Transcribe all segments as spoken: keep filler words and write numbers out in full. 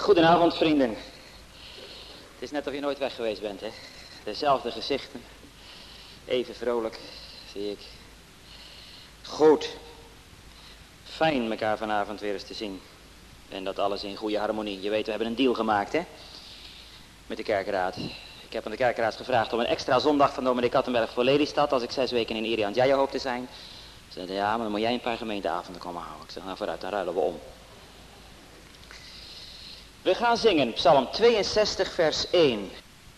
Goedenavond, vrienden. Het is net of je nooit weg geweest bent, hè? Dezelfde gezichten. Even vrolijk, zie ik. Goed. Fijn elkaar vanavond weer eens te zien. En dat alles in goede harmonie. Je weet, we hebben een deal gemaakt, hè? Met de kerkraad. Ik heb aan de kerkraad gevraagd om een extra zondag van dominee Kattenberg voor Lelystad, als ik zes weken in Irian Jaya hoop te zijn. Ze zeiden, ja, maar dan moet jij een paar gemeenteavonden komen houden. Ik zeg, nou vooruit, dan ruilen we om. We gaan zingen, Psalm tweeënzestig, vers één.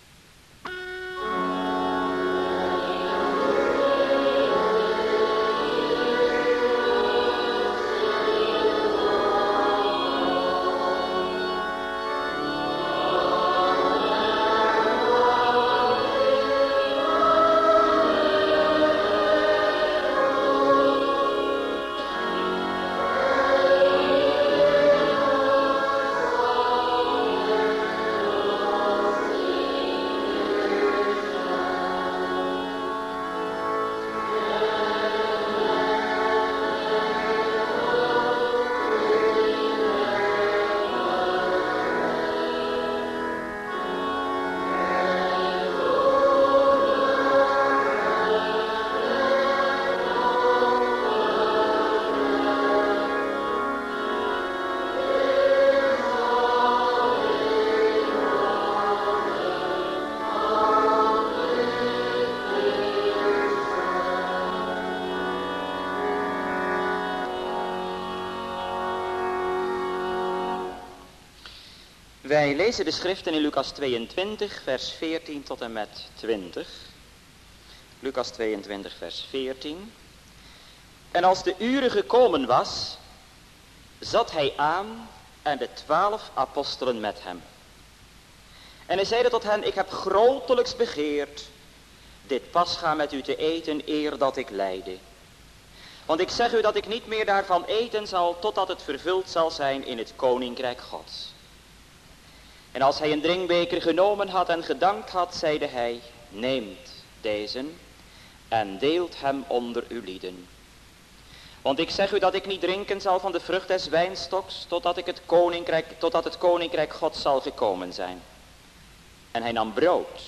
Wij lezen de schriften in Lucas tweeëntwintig, vers veertien tot en met twintig. Lucas tweeëntwintig, vers veertien. En als de uren gekomen was, zat hij aan en de twaalf apostelen met hem. En hij zeide tot hen, ik heb grotelijks begeerd dit pascha met u te eten eer dat ik lijde. Want ik zeg u dat ik niet meer daarvan eten zal totdat het vervuld zal zijn in het koninkrijk Gods. En als hij een drinkbeker genomen had en gedankt had, zeide hij, neemt deze en deelt hem onder uw lieden. Want ik zeg u dat ik niet drinken zal van de vrucht des wijnstoks, totdat, ik het, koninkrijk, totdat het koninkrijk Gods zal gekomen zijn. En hij nam brood.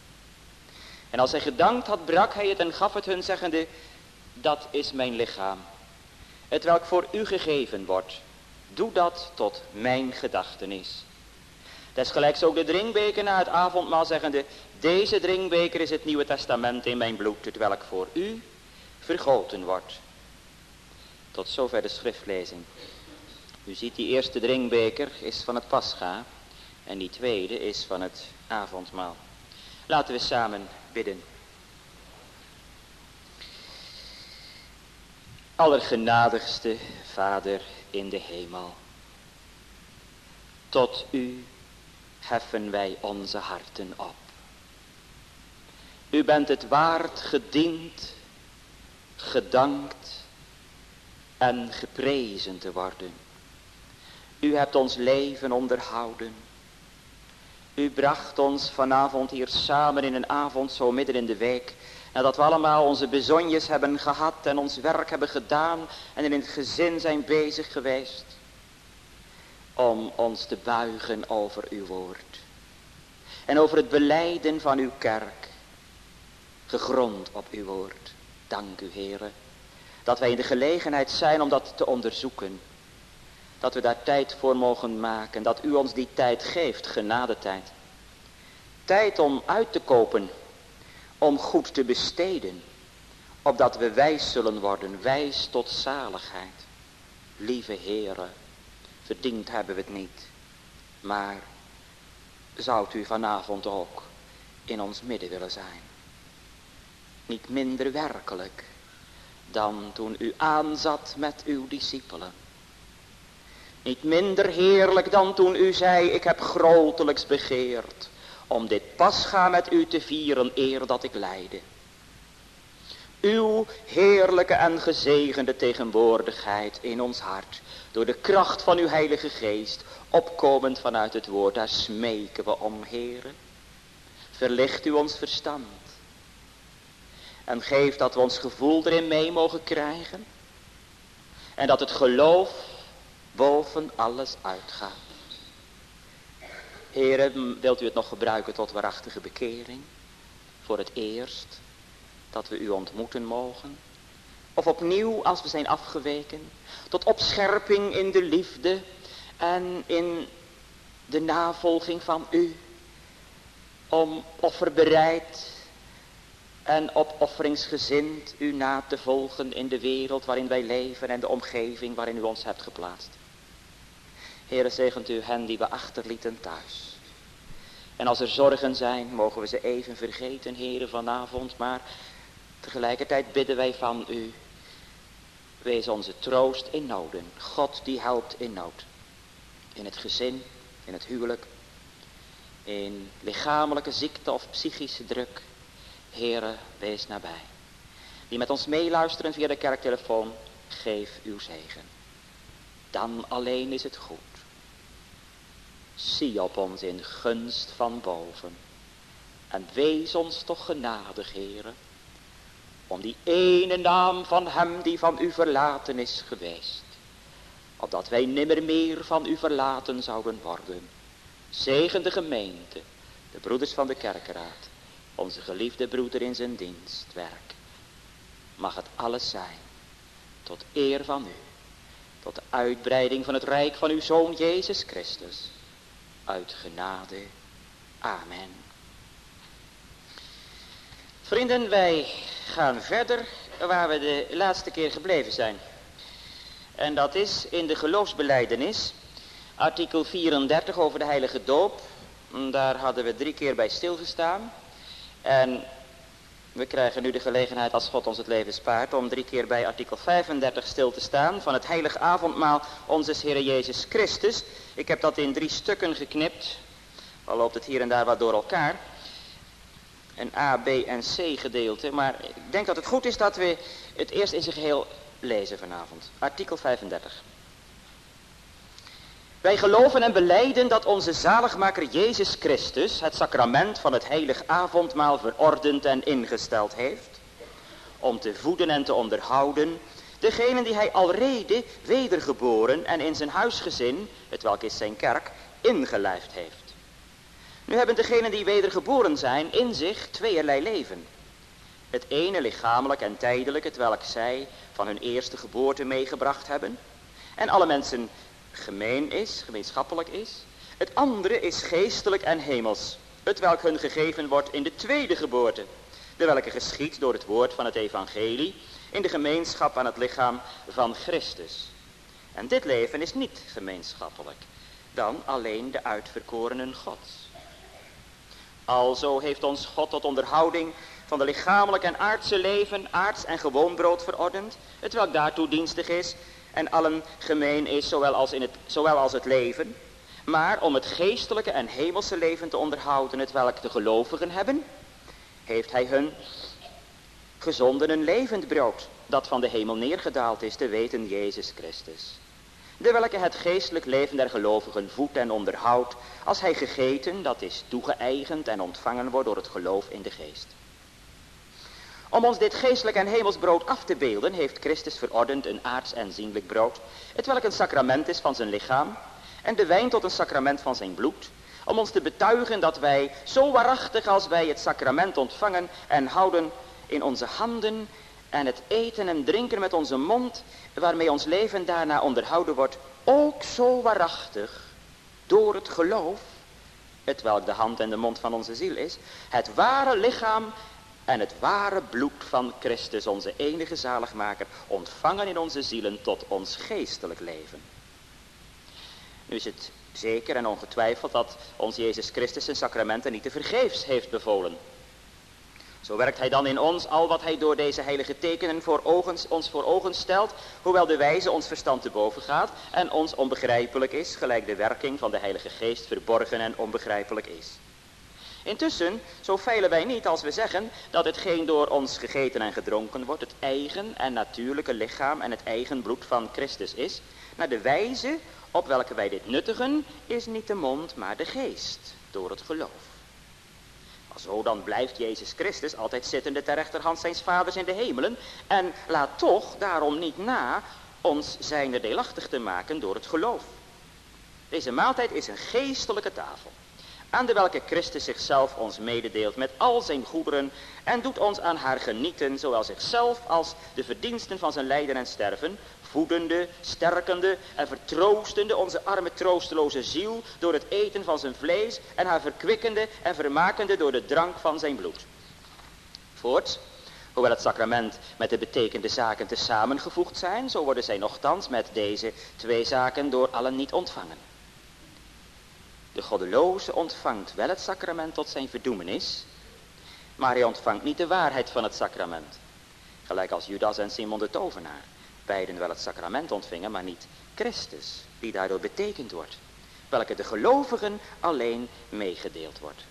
En als hij gedankt had, brak hij het en gaf het hun, zeggende, dat is mijn lichaam, het welk voor u gegeven wordt. Doe dat tot mijn gedachtenis. Desgelijks ook de drinkbeker na het avondmaal, zeggende, deze drinkbeker is het Nieuwe Testament in mijn bloed, het welk voor u vergoten wordt. Tot zover de schriftlezing. U ziet, die eerste drinkbeker is van het pascha en die tweede is van het avondmaal. Laten we samen bidden. Allergenadigste Vader in de hemel, tot u heffen wij onze harten op. U bent het waard gediend, gedankt en geprezen te worden. U hebt ons leven onderhouden. U bracht ons vanavond hier samen in een avond zo midden in de week, nadat we allemaal onze bezonjes hebben gehad en ons werk hebben gedaan en in het gezin zijn bezig geweest, om ons te buigen over uw woord en over het belijden van uw kerk, gegrond op uw woord. Dank u, Heere, dat wij in de gelegenheid zijn om dat te onderzoeken, dat we daar tijd voor mogen maken, dat u ons die tijd geeft, genadetijd, tijd om uit te kopen, om goed te besteden, opdat we wijs zullen worden, wijs tot zaligheid. Lieve Heere, verdiend hebben we het niet, maar zou u vanavond ook in ons midden willen zijn. Niet minder werkelijk dan toen u aanzat met uw discipelen. Niet minder heerlijk dan toen u zei, ik heb grotelijks begeerd om dit pascha met u te vieren eer dat ik lijde. Uw heerlijke en gezegende tegenwoordigheid in ons hart, door de kracht van uw heilige geest, opkomend vanuit het woord, daar smeken we om, Heere. Verlicht u ons verstand. En geef dat we ons gevoel erin mee mogen krijgen. En dat het geloof boven alles uitgaat. Heere, wilt u het nog gebruiken tot waarachtige bekering? Voor het eerst dat we u ontmoeten mogen? Of opnieuw als we zijn afgeweken? Tot opscherping in de liefde en in de navolging van u? Om offerbereid en opofferingsgezind u na te volgen in de wereld waarin wij leven en de omgeving waarin u ons hebt geplaatst. Heere, zegent u hen die we achterlieten thuis. En als er zorgen zijn, mogen we ze even vergeten, Heere, vanavond. Maar tegelijkertijd bidden wij van u. Wees onze troost in noden. God die helpt in nood. In het gezin, in het huwelijk. In lichamelijke ziekte of psychische druk. Heere, wees nabij. Die met ons meeluisteren via de kerktelefoon, geef uw zegen. Dan alleen is het goed. Zie op ons in gunst van boven. En wees ons toch genadig, Heere. Om die ene naam van hem die van u verlaten is geweest. Opdat wij nimmer meer van u verlaten zouden worden. Zegen de gemeente, de broeders van de kerkraad. Onze geliefde broeder in zijn dienstwerk. Mag het alles zijn. Tot eer van u. Tot de uitbreiding van het rijk van uw Zoon Jezus Christus. Uit genade. Amen. Vrienden, wij gaan verder waar we de laatste keer gebleven zijn. En dat is in de geloofsbelijdenis. Artikel vierendertig over de heilige doop. Daar hadden we drie keer bij stilgestaan. En we krijgen nu de gelegenheid, als God ons het leven spaart, om drie keer bij artikel vijfendertig stil te staan van het heilige avondmaal onzes Heere Jezus Christus. Ik heb dat in drie stukken geknipt, al loopt het hier en daar wat door elkaar. Een A, B en C gedeelte, maar ik denk dat het goed is dat we het eerst in zijn geheel lezen vanavond. Artikel vijfendertig. Wij geloven en belijden dat onze zaligmaker Jezus Christus het sacrament van het heilig avondmaal verordend en ingesteld heeft, om te voeden en te onderhouden degenen die hij alrede wedergeboren en in zijn huisgezin, hetwelk is zijn kerk, ingelijfd heeft. Nu hebben degenen die wedergeboren zijn in zich tweeërlei leven. Het ene lichamelijk en tijdelijk, hetwelk zij van hun eerste geboorte meegebracht hebben, en alle mensen gemeen is, gemeenschappelijk is. Het andere is geestelijk en hemels, hetwelk hun gegeven wordt in de tweede geboorte, de welke geschiet door het woord van het evangelie in de gemeenschap aan het lichaam van Christus. En dit leven is niet gemeenschappelijk, dan alleen de uitverkorenen Gods. Alzo heeft ons God tot onderhouding van de lichamelijk en aardse leven, aards en gewoon brood verordend, hetwelk daartoe dienstig is en allen gemeen is, zowel als, in het, zowel als het leven, maar om het geestelijke en hemelse leven te onderhouden, hetwelk de gelovigen hebben, heeft hij hun gezonden een levend brood, dat van de hemel neergedaald is, te weten Jezus Christus. De welke het geestelijk leven der gelovigen voedt en onderhoudt, als hij gegeten, dat is toegeëigend en ontvangen wordt door het geloof in de geest. Om ons dit geestelijk en hemels brood af te beelden, heeft Christus verordend een aards en zienlijk brood, hetwelk een sacrament is van zijn lichaam, en de wijn tot een sacrament van zijn bloed, om ons te betuigen dat wij, zo waarachtig als wij het sacrament ontvangen en houden in onze handen, en het eten en drinken met onze mond, waarmee ons leven daarna onderhouden wordt, ook zo waarachtig, door het geloof, hetwelk de hand en de mond van onze ziel is, het ware lichaam en het ware bloed van Christus, onze enige zaligmaker, ontvangen in onze zielen tot ons geestelijk leven. Nu is het zeker en ongetwijfeld dat ons Jezus Christus zijn sacramenten niet te vergeefs heeft bevolen. Zo werkt hij dan in ons al wat hij door deze heilige tekenen voor ogen, ons voor ogen stelt, hoewel de wijze ons verstand te boven gaat en ons onbegrijpelijk is, gelijk de werking van de Heilige Geest verborgen en onbegrijpelijk is. Intussen, zo feilen wij niet als we zeggen dat hetgeen door ons gegeten en gedronken wordt, het eigen en natuurlijke lichaam en het eigen bloed van Christus is, naar de wijze op welke wij dit nuttigen, is niet de mond, maar de geest, door het geloof. Zo dan blijft Jezus Christus altijd zittende ter rechterhand zijns vaders in de hemelen en laat toch daarom niet na ons zijner deelachtig te maken door het geloof. Deze maaltijd is een geestelijke tafel. aan de welke Christus zichzelf ons mededeelt met al zijn goederen en doet ons aan haar genieten, zowel zichzelf als de verdiensten van zijn lijden en sterven, voedende, sterkende en vertroostende onze arme troosteloze ziel door het eten van zijn vlees en haar verkwikkende en vermakende door de drank van zijn bloed. Voorts, hoewel het sacrament met de betekende zaken te samengevoegd zijn, zo worden zij nochtans met deze twee zaken door allen niet ontvangen. De goddeloze ontvangt wel het sacrament tot zijn verdoemenis, maar hij ontvangt niet de waarheid van het sacrament. Gelijk als Judas en Simon de tovenaar, beiden wel het sacrament ontvingen, maar niet Christus, die daardoor betekend wordt, welke de gelovigen alleen meegedeeld wordt.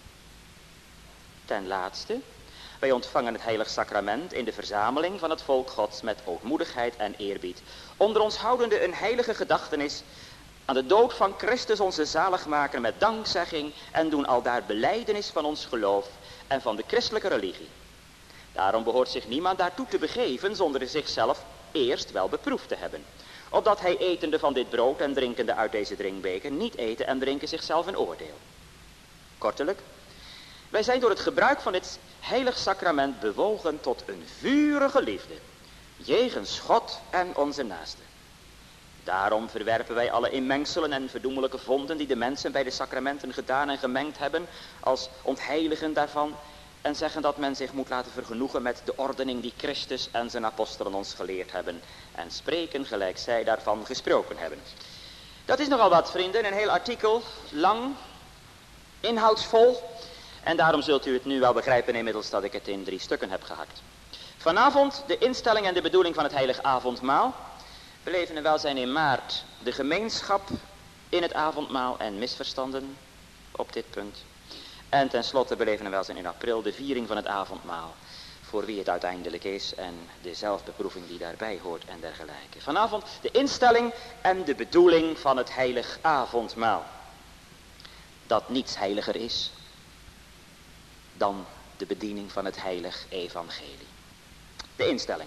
Ten laatste, wij ontvangen het heilig sacrament in de verzameling van het volk Gods met ootmoedigheid en eerbied, onder ons houdende een heilige gedachtenis aan de dood van Christus onze zaligmaker met dankzegging en doen aldaar belijdenis van ons geloof en van de christelijke religie. Daarom behoort zich niemand daartoe te begeven zonder zichzelf eerst wel beproefd te hebben, opdat hij etende van dit brood en drinkende uit deze drinkbeker niet eten en drinken zichzelf een oordeel. Kortelijk, wij zijn door het gebruik van dit heilig sacrament bewogen tot een vurige liefde, jegens God en onze naasten. Daarom verwerpen wij alle inmengselen en verdoemelijke vonden die de mensen bij de sacramenten gedaan en gemengd hebben, als ontheiligen daarvan, en zeggen dat men zich moet laten vergenoegen met de ordening die Christus en zijn apostelen ons geleerd hebben, en spreken gelijk zij daarvan gesproken hebben. Dat is nogal wat, vrienden, een heel artikel, lang, inhoudsvol, en daarom zult u het nu wel begrijpen inmiddels dat ik het in drie stukken heb gehakt. Vanavond de instelling en de bedoeling van het heilig avondmaal. We leven in welzijn in maart de gemeenschap in het avondmaal en misverstanden op dit punt. En tenslotte beleven we welzijn in april de viering van het avondmaal, voor wie het uiteindelijk is en de zelfbeproeving die daarbij hoort en dergelijke. Vanavond de instelling en de bedoeling van het heilig avondmaal. Dat niets heiliger is dan de bediening van het heilig evangelie. De instelling.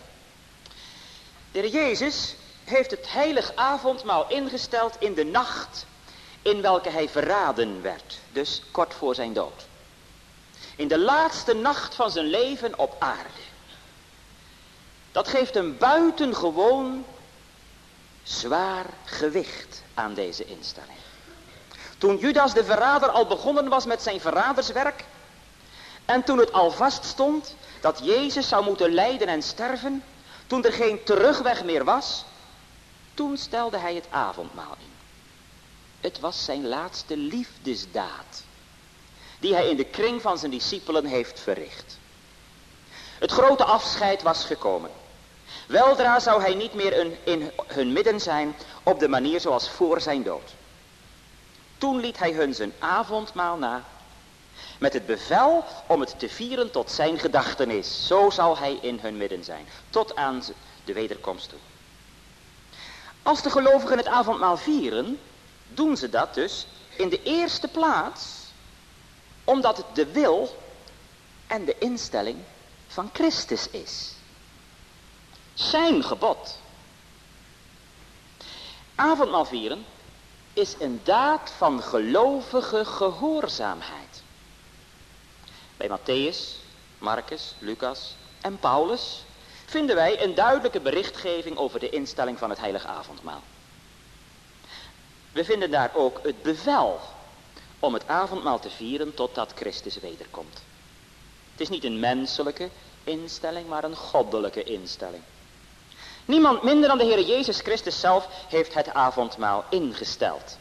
De Heer Jezus heeft het heilig avondmaal ingesteld in de nacht in welke hij verraden werd, dus kort voor zijn dood. In de laatste nacht van zijn leven op aarde. Dat geeft een buitengewoon zwaar gewicht aan deze instelling. Toen Judas de verrader al begonnen was met zijn verraderswerk, en toen het al vaststond dat Jezus zou moeten lijden en sterven, toen er geen terugweg meer was, toen stelde hij het avondmaal in. Het was zijn laatste liefdesdaad, die hij in de kring van zijn discipelen heeft verricht. Het grote afscheid was gekomen. Weldra zou hij niet meer een, in hun midden zijn op de manier zoals voor zijn dood. Toen liet hij hun zijn avondmaal na, met het bevel om het te vieren tot zijn gedachtenis. Zo zal hij in hun midden zijn, tot aan de wederkomst toe. Als de gelovigen het avondmaal vieren, doen ze dat dus in de eerste plaats, omdat het de wil en de instelling van Christus is. Zijn gebod. Avondmaal vieren is een daad van gelovige gehoorzaamheid. Bij Matthäus, Marcus, Lucas en Paulus vinden wij een duidelijke berichtgeving over de instelling van het heilige avondmaal. We vinden daar ook het bevel om het avondmaal te vieren totdat Christus wederkomt. Het is niet een menselijke instelling, maar een goddelijke instelling. Niemand minder dan de Heer Jezus Christus zelf heeft het avondmaal ingesteld.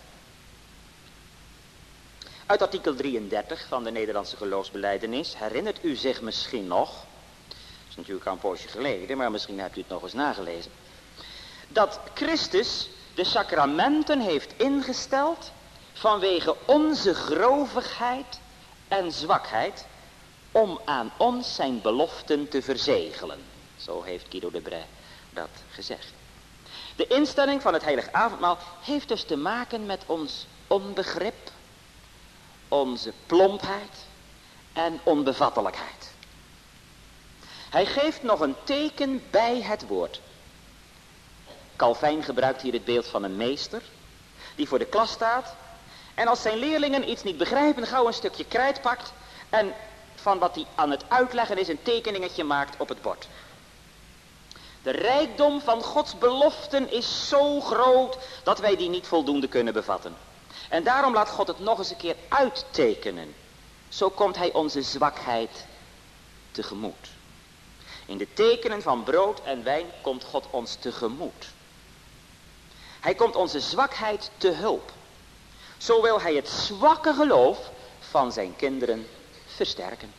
Uit artikel drieëndertig van de Nederlandse geloofsbelijdenis herinnert u zich misschien nog, dat is natuurlijk al een poosje geleden, maar misschien hebt u het nog eens nagelezen, dat Christus de sacramenten heeft ingesteld vanwege onze grovigheid en zwakheid, om aan ons zijn beloften te verzegelen. Zo heeft Guido de Brès dat gezegd. De instelling van het heilig avondmaal heeft dus te maken met ons onbegrip, onze plompheid en onbevattelijkheid. Hij geeft nog een teken bij het woord. Calvijn gebruikt hier het beeld van een meester die voor de klas staat En als zijn leerlingen iets niet begrijpen, gauw een stukje krijt pakt en van wat hij aan het uitleggen is een tekeningetje maakt op het bord. De rijkdom van Gods beloften is zo groot dat wij die niet voldoende kunnen bevatten. En daarom laat God het nog eens een keer uittekenen. Zo komt hij onze zwakheid tegemoet. In de tekenen van brood en wijn komt God ons tegemoet. Hij komt onze zwakheid te hulp. Zo wil hij het zwakke geloof van zijn kinderen versterken.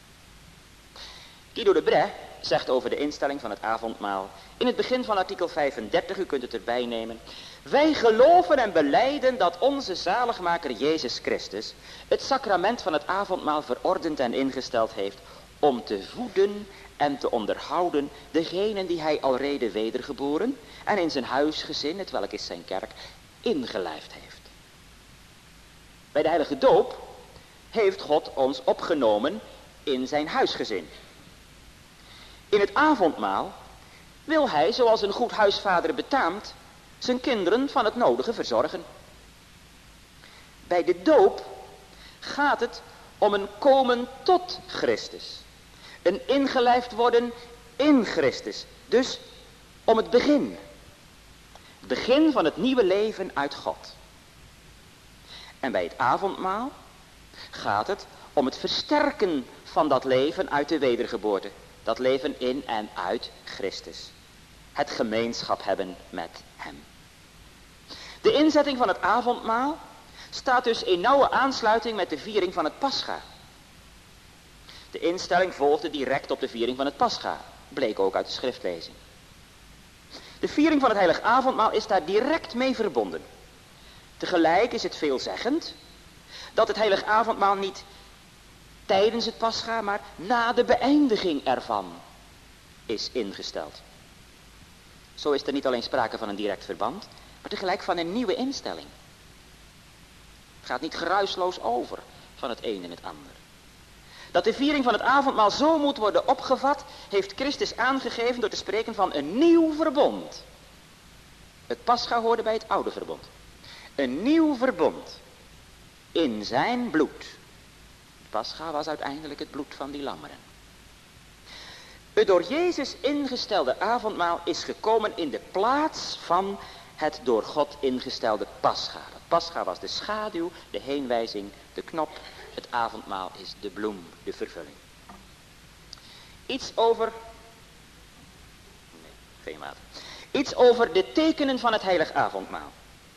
Guido de Brès zegt over de instelling van het avondmaal in het begin van artikel vijfendertig, u kunt het erbij nemen. Wij geloven en belijden dat onze zaligmaker Jezus Christus het sacrament van het avondmaal verordend en ingesteld heeft om te voeden en te onderhouden degenen die hij alrede wedergeboren en in zijn huisgezin, het welk is zijn kerk, ingelijfd heeft. Bij de heilige doop heeft God ons opgenomen in zijn huisgezin. In het avondmaal wil hij, zoals een goed huisvader betaamt, zijn kinderen van het nodige verzorgen. Bij de doop gaat het om een komen tot Christus. Een ingelijfd worden in Christus. Dus om het begin. Het begin van het nieuwe leven uit God. En bij het avondmaal gaat het om het versterken van dat leven uit de wedergeboorte. Dat leven in en uit Christus. Het gemeenschap hebben met hem. De inzetting van het avondmaal staat dus in nauwe aansluiting met de viering van het Pascha. De instelling volgde direct op de viering van het Pascha. Bleek ook uit de schriftlezing. De viering van het heilig avondmaal is daar direct mee verbonden. Tegelijk is het veelzeggend dat het heilig avondmaal niet tijdens het Pascha, maar na de beëindiging ervan is ingesteld. Zo is er niet alleen sprake van een direct verband, maar tegelijk van een nieuwe instelling. Het gaat niet geruisloos over van het een en het ander. Dat de viering van het avondmaal zo moet worden opgevat, heeft Christus aangegeven door te spreken van een nieuw verbond. Het Pascha hoorde bij het oude verbond. Een nieuw verbond in zijn bloed. Het Pascha was uiteindelijk het bloed van die lammeren. Het door Jezus ingestelde avondmaal is gekomen in de plaats van het door God ingestelde Pascha. Het Pascha was de schaduw, de heenwijzing, de knop. Het avondmaal is de bloem, de vervulling. Iets over... Nee, geen water. Iets over de tekenen van het heilig avondmaal.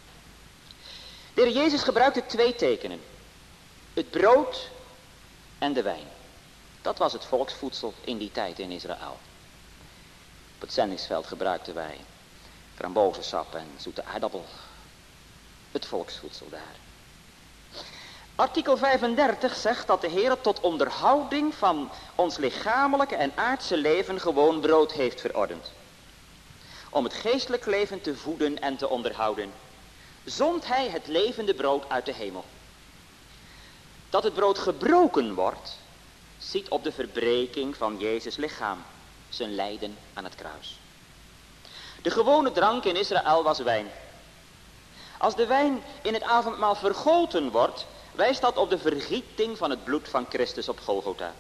De Heer Jezus gebruikte twee tekenen. Het brood en de wijn. Dat was het volksvoedsel in die tijd in Israël. Op het zendingsveld gebruikten wij frambozensap en zoete aardappel. Het volksvoedsel daar. Artikel vijfendertig zegt dat de Heer tot onderhouding van ons lichamelijke en aardse leven gewoon brood heeft verordend. Om het geestelijk leven te voeden en te onderhouden, zond hij het levende brood uit de hemel. Dat het brood gebroken wordt, ziet op de verbreking van Jezus' lichaam, zijn lijden aan het kruis. De gewone drank in Israël was wijn. Als de wijn in het avondmaal vergoten wordt, wijst dat op de vergieting van het bloed van Christus op Golgotha.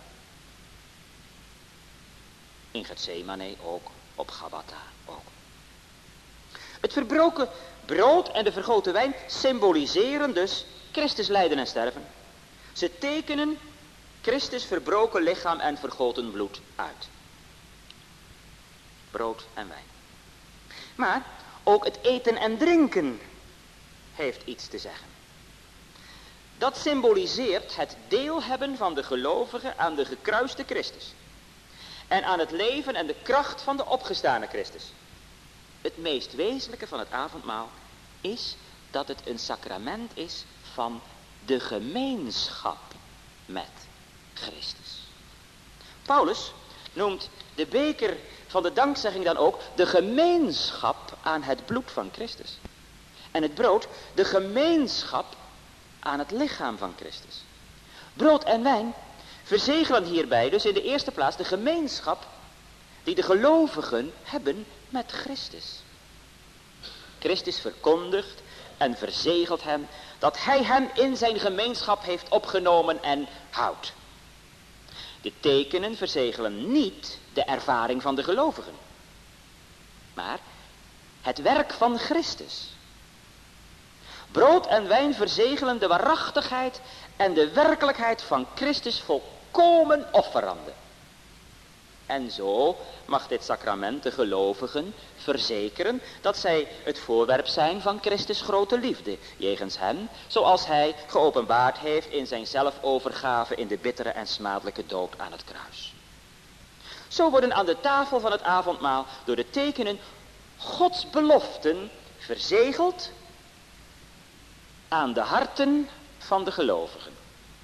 In Gethsemane ook, op Gabbatha ook. Het verbroken brood en de vergoten wijn symboliseren dus Christus lijden en sterven. Ze tekenen Christus verbroken lichaam en vergoten bloed uit. Brood en wijn. Maar ook het eten en drinken heeft iets te zeggen. Dat symboliseert het deel hebben van de gelovige aan de gekruiste Christus. En aan het leven en de kracht van de opgestane Christus. Het meest wezenlijke van het avondmaal is dat het een sacrament is van de gemeenschap met Christus. Paulus noemt de beker van de dankzegging dan ook de gemeenschap aan het bloed van Christus. En het brood de gemeenschap aan het lichaam van Christus. Brood en wijn verzegelen hierbij dus in de eerste plaats de gemeenschap die de gelovigen hebben met Christus. Christus verkondigt en verzegelt hem, dat hij hem in zijn gemeenschap heeft opgenomen en houdt. De tekenen verzegelen niet de ervaring van de gelovigen, maar het werk van Christus. Brood en wijn verzegelen de waarachtigheid en de werkelijkheid van Christus volkomen offerande. En zo mag dit sacrament de gelovigen verzekeren dat zij het voorwerp zijn van Christus grote liefde jegens hen, zoals hij geopenbaard heeft in zijn zelfovergave in de bittere en smadelijke dood aan het kruis. Zo worden aan de tafel van het avondmaal door de tekenen Gods beloften verzegeld aan de harten van de gelovigen.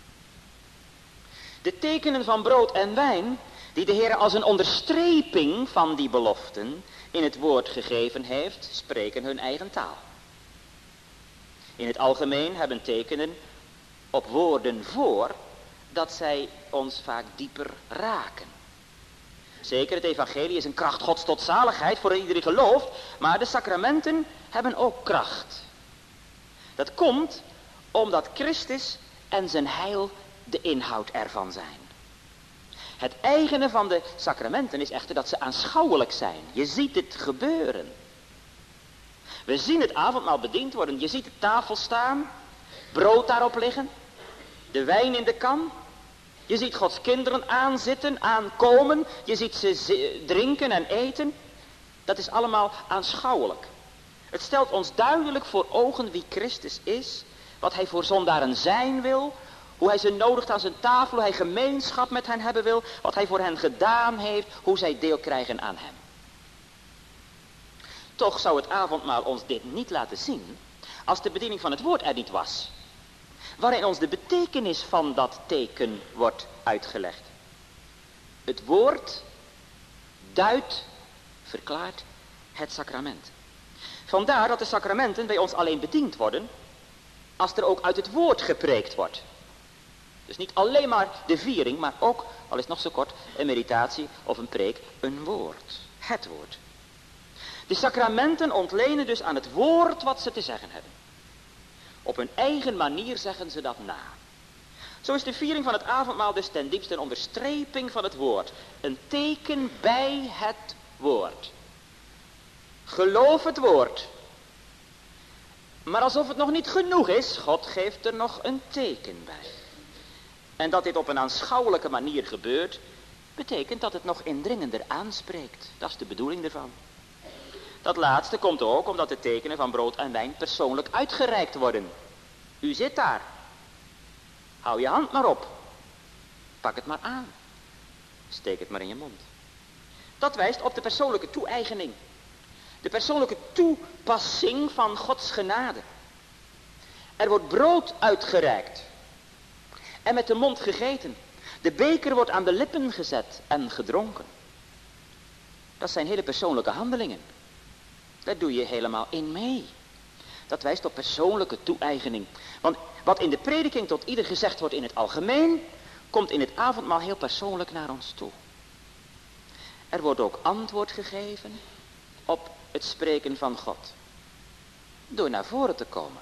De tekenen van brood en wijn, die de Heer als een onderstreping van die beloften in het woord gegeven heeft, spreken hun eigen taal. In het algemeen hebben tekenen op woorden voor dat zij ons vaak dieper raken. Zeker, het evangelie is een kracht Gods tot zaligheid voor iedereen gelooft, maar de sacramenten hebben ook kracht. Dat komt omdat Christus en zijn heil de inhoud ervan zijn. Het eigene van de sacramenten is echter dat ze aanschouwelijk zijn. Je ziet het gebeuren. We zien het avondmaal bediend worden. Je ziet de tafel staan, brood daarop liggen, de wijn in de kan. Je ziet Gods kinderen aanzitten, aankomen. Je ziet ze drinken en eten. Dat is allemaal aanschouwelijk. Het stelt ons duidelijk voor ogen wie Christus is, wat hij voor zondaren zijn wil, hoe hij ze nodigt aan zijn tafel, hoe hij gemeenschap met hen hebben wil, wat hij voor hen gedaan heeft, hoe zij deel krijgen aan hem. Toch zou het avondmaal ons dit niet laten zien als de bediening van het woord er niet was, waarin ons de betekenis van dat teken wordt uitgelegd. Het woord duidt, verklaart het sacrament. Vandaar dat de sacramenten bij ons alleen bediend worden als er ook uit het woord gepreekt wordt. Dus niet alleen maar de viering, maar ook, al is het nog zo kort, een meditatie of een preek, een woord. Het woord. De sacramenten ontlenen dus aan het woord wat ze te zeggen hebben. Op hun eigen manier zeggen ze dat na. Zo is de viering van het avondmaal dus ten diepste een onderstreping van het woord. Een teken bij het woord. Geloof het woord. Maar alsof het nog niet genoeg is, God geeft er nog een teken bij. En dat dit op een aanschouwelijke manier gebeurt, betekent dat het nog indringender aanspreekt. Dat is de bedoeling ervan. Dat laatste komt ook omdat de tekenen van brood en wijn persoonlijk uitgereikt worden. U zit daar. Hou je hand maar op. Pak het maar aan. Steek het maar in je mond. Dat wijst op de persoonlijke toe-eigening. De persoonlijke toepassing van Gods genade. Er wordt brood uitgereikt. En met de mond gegeten. De beker wordt aan de lippen gezet en gedronken. Dat zijn hele persoonlijke handelingen. Daar doe je helemaal in mee. Dat wijst op persoonlijke toe-eigening. Want wat in de prediking tot ieder gezegd wordt in het algemeen, komt in het avondmaal heel persoonlijk naar ons toe. Er wordt ook antwoord gegeven op het spreken van God. Door naar voren te komen.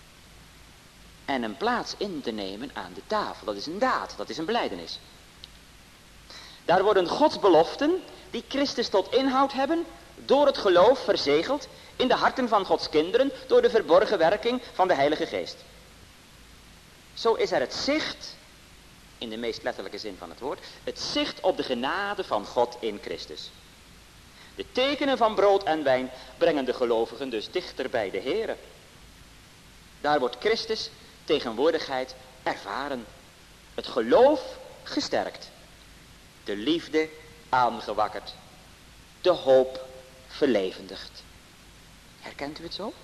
En een plaats in te nemen aan de tafel. Dat is een daad, dat is een belijdenis. Daar worden Gods beloften, die Christus tot inhoud hebben, door het geloof verzegeld in de harten van Gods kinderen, door de verborgen werking van de Heilige Geest. Zo is er het zicht, in de meest letterlijke zin van het woord, het zicht op de genade van God in Christus. De tekenen van brood en wijn brengen de gelovigen dus dichter bij de Heere. Daar wordt Christus tegenwoordigheid ervaren. Het geloof gesterkt. De liefde aangewakkerd. De hoop verlevendigd. Herkent u het zo?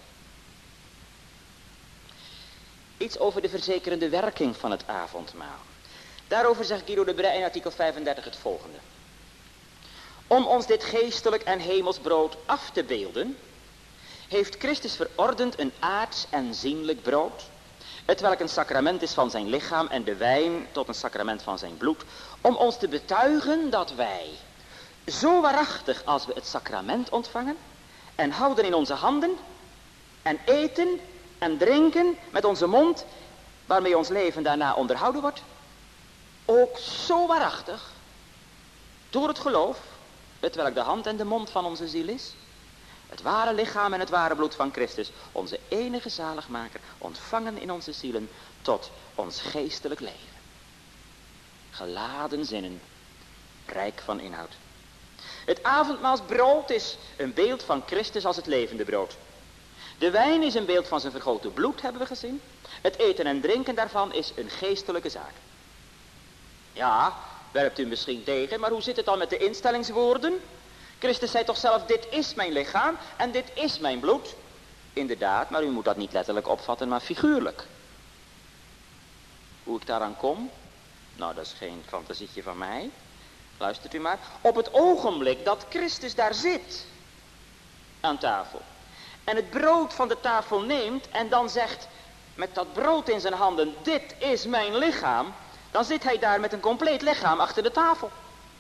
Iets over de verzekerende werking van het avondmaal. Daarover zegt Guido de Brij in artikel vijfendertig het volgende. Om ons dit geestelijk en hemels brood af te beelden, heeft Christus verordend een aards en zienlijk brood, het welk een sacrament is van zijn lichaam en de wijn tot een sacrament van zijn bloed, om ons te betuigen dat wij, zo waarachtig als we het sacrament ontvangen en houden in onze handen en eten en drinken met onze mond, waarmee ons leven daarna onderhouden wordt, ook zo waarachtig, door het geloof, hetwelk de hand en de mond van onze ziel is, het ware lichaam en het ware bloed van Christus, onze enige zaligmaker, ontvangen in onze zielen tot ons geestelijk leven. Geladen zinnen, rijk van inhoud. Het avondmaalsbrood is een beeld van Christus als het levende brood. De wijn is een beeld van zijn vergoten bloed, hebben we gezien. Het eten en drinken daarvan is een geestelijke zaak. Ja, werpt u misschien tegen, maar hoe zit het dan met de instellingswoorden? Christus zei toch zelf, dit is mijn lichaam en dit is mijn bloed. Inderdaad, maar u moet dat niet letterlijk opvatten, maar figuurlijk. Hoe ik daaraan kom? Nou, dat is geen fantasietje van mij. Luistert u maar. Op het ogenblik dat Christus daar zit, aan tafel, en het brood van de tafel neemt en dan zegt, met dat brood in zijn handen, dit is mijn lichaam, dan zit hij daar met een compleet lichaam achter de tafel.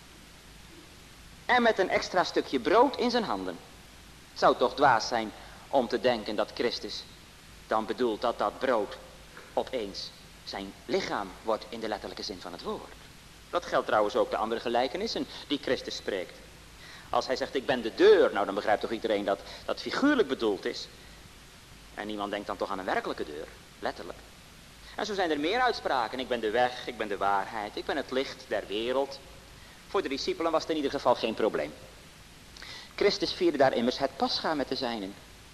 En met een extra stukje brood in zijn handen. Het zou toch dwaas zijn om te denken dat Christus dan bedoelt dat dat brood opeens zijn lichaam wordt in de letterlijke zin van het woord. Dat geldt trouwens ook de andere gelijkenissen die Christus spreekt. Als hij zegt, ik ben de deur, nou dan begrijpt toch iedereen dat dat figuurlijk bedoeld is. En niemand denkt dan toch aan een werkelijke deur, letterlijk. En zo zijn er meer uitspraken. Ik ben de weg, ik ben de waarheid, ik ben het licht der wereld. Voor de discipelen was het in ieder geval geen probleem. Christus vierde daar immers het Pascha met de zijnen.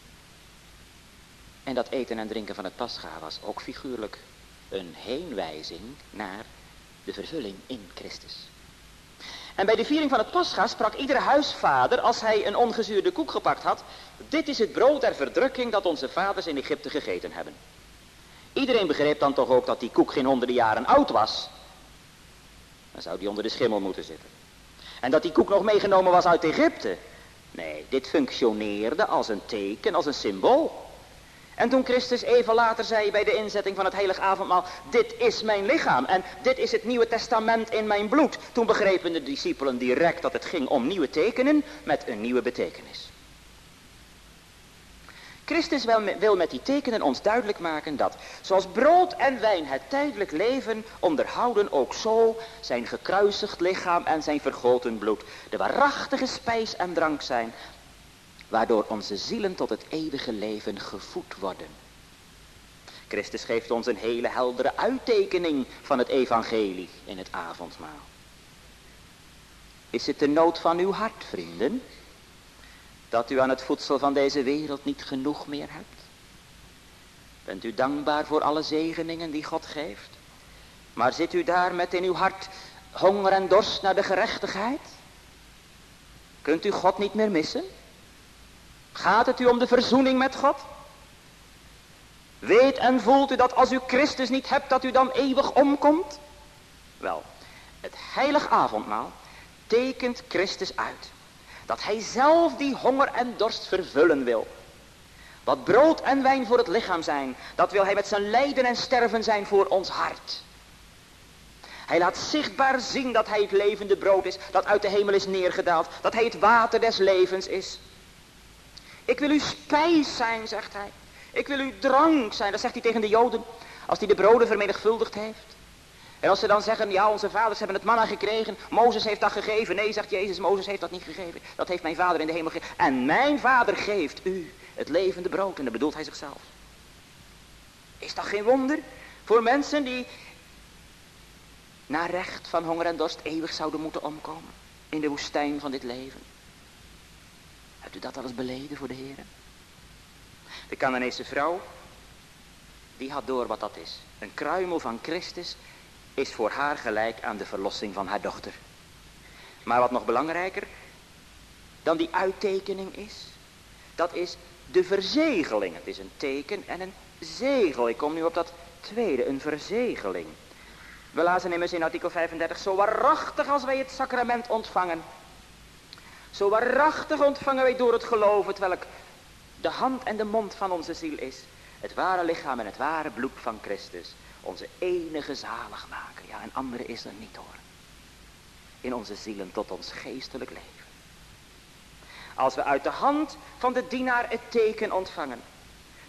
En dat eten en drinken van het Pascha was ook figuurlijk een heenwijzing naar de vervulling in Christus. En bij de viering van het Pascha sprak iedere huisvader, als hij een ongezuurde koek gepakt had, dit is het brood der verdrukking dat onze vaders in Egypte gegeten hebben. Iedereen begreep dan toch ook dat die koek geen honderden jaren oud was. Dan zou die onder de schimmel moeten zitten. En dat die koek nog meegenomen was uit Egypte. Nee, dit functioneerde als een teken, als een symbool. En toen Christus even later zei bij de inzetting van het heilig avondmaal, dit is mijn lichaam en dit is het nieuwe testament in mijn bloed. Toen begrepen de discipelen direct dat het ging om nieuwe tekenen met een nieuwe betekenis. Christus wil met die tekenen ons duidelijk maken dat, zoals brood en wijn het tijdelijk leven onderhouden, ook zo zijn gekruisigd lichaam en zijn vergoten bloed de waarachtige spijs en drank zijn, waardoor onze zielen tot het eeuwige leven gevoed worden. Christus geeft ons een hele heldere uittekening van het evangelie in het avondmaal. Is het de nood van uw hart, vrienden, dat u aan het voedsel van deze wereld niet genoeg meer hebt? Bent u dankbaar voor alle zegeningen die God geeft? Maar zit u daar met in uw hart honger en dorst naar de gerechtigheid? Kunt u God niet meer missen? Gaat het u om de verzoening met God? Weet en voelt u dat als u Christus niet hebt, dat u dan eeuwig omkomt? Wel, het heilig avondmaal tekent Christus uit. Dat hij zelf die honger en dorst vervullen wil. Wat brood en wijn voor het lichaam zijn, dat wil hij met zijn lijden en sterven zijn voor ons hart. Hij laat zichtbaar zien dat hij het levende brood is, dat uit de hemel is neergedaald, dat hij het water des levens is. Ik wil u spijs zijn, zegt hij. Ik wil u drank zijn, dat zegt hij tegen de Joden, als hij de broden vermenigvuldigd heeft. En als ze dan zeggen, ja, onze vaders hebben het manna gekregen, Mozes heeft dat gegeven. Nee, zegt Jezus, Mozes heeft dat niet gegeven. Dat heeft mijn vader in de hemel gegeven. En mijn vader geeft u het levende brood. En dat bedoelt hij zichzelf. Is dat geen wonder voor mensen die naar recht van honger en dorst eeuwig zouden moeten omkomen in de woestijn van dit leven? Hebt u dat al eens beleden voor de Heer? De Canaanese vrouw, die had door wat dat is. Een kruimel van Christus is voor haar gelijk aan de verlossing van haar dochter. Maar wat nog belangrijker dan die uittekening is, dat is de verzegeling. Het is een teken en een zegel. Ik kom nu op dat tweede, een verzegeling. We lazen immers in artikel vijfendertig, zo waarachtig als wij het sacrament ontvangen. Zo waarachtig ontvangen wij door het geloof, het welk de hand en de mond van onze ziel is. Het ware lichaam en het ware bloed van Christus. Onze enige zaligmaker. Ja, en andere is er niet hoor. In onze zielen tot ons geestelijk leven. Als we uit de hand van de dienaar het teken ontvangen,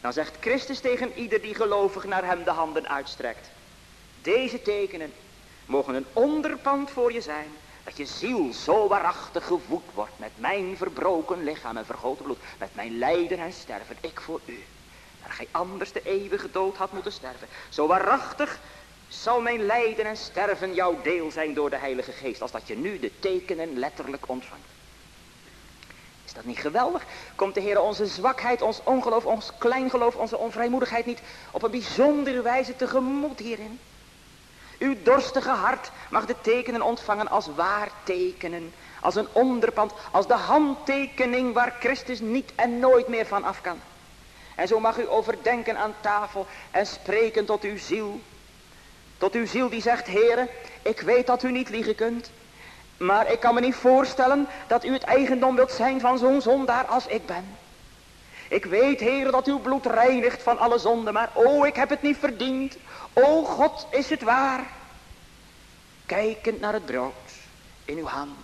Dan zegt Christus tegen ieder die gelovig naar hem de handen uitstrekt. Deze tekenen mogen een onderpand voor je zijn. Dat je ziel zo waarachtig gevoed wordt met mijn verbroken lichaam en vergoten bloed. Met mijn lijden en sterven, ik voor u. Waar gij anders de eeuwige dood had moeten sterven. Zo waarachtig zal mijn lijden en sterven jouw deel zijn door de Heilige Geest. Als dat je nu de tekenen letterlijk ontvangt. Is dat niet geweldig? Komt de Heer onze zwakheid, ons ongeloof, ons kleingeloof, onze onvrijmoedigheid niet op een bijzondere wijze tegemoet hierin? Uw dorstige hart mag de tekenen ontvangen als waartekenen, als een onderpand, als de handtekening waar Christus niet en nooit meer van af kan. En zo mag u overdenken aan tafel en spreken tot uw ziel. Tot uw ziel die zegt, Heere, ik weet dat u niet liegen kunt. Maar ik kan me niet voorstellen dat u het eigendom wilt zijn van zo'n zondaar als ik ben. Ik weet, Heer, dat uw bloed reinigt van alle zonde, maar o, ik heb het niet verdiend. O God, is het waar? Kijkend naar het brood in uw hand.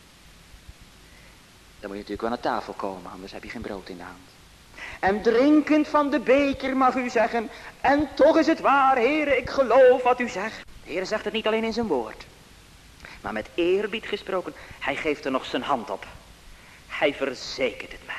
Dan moet je natuurlijk wel naar tafel komen, anders heb je geen brood in de hand. En drinkend van de beker mag u zeggen, en toch is het waar, Heer, ik geloof wat u zegt. De Heer zegt het niet alleen in zijn woord, maar met eerbied gesproken. Hij geeft er nog zijn hand op. Hij verzekert het mij.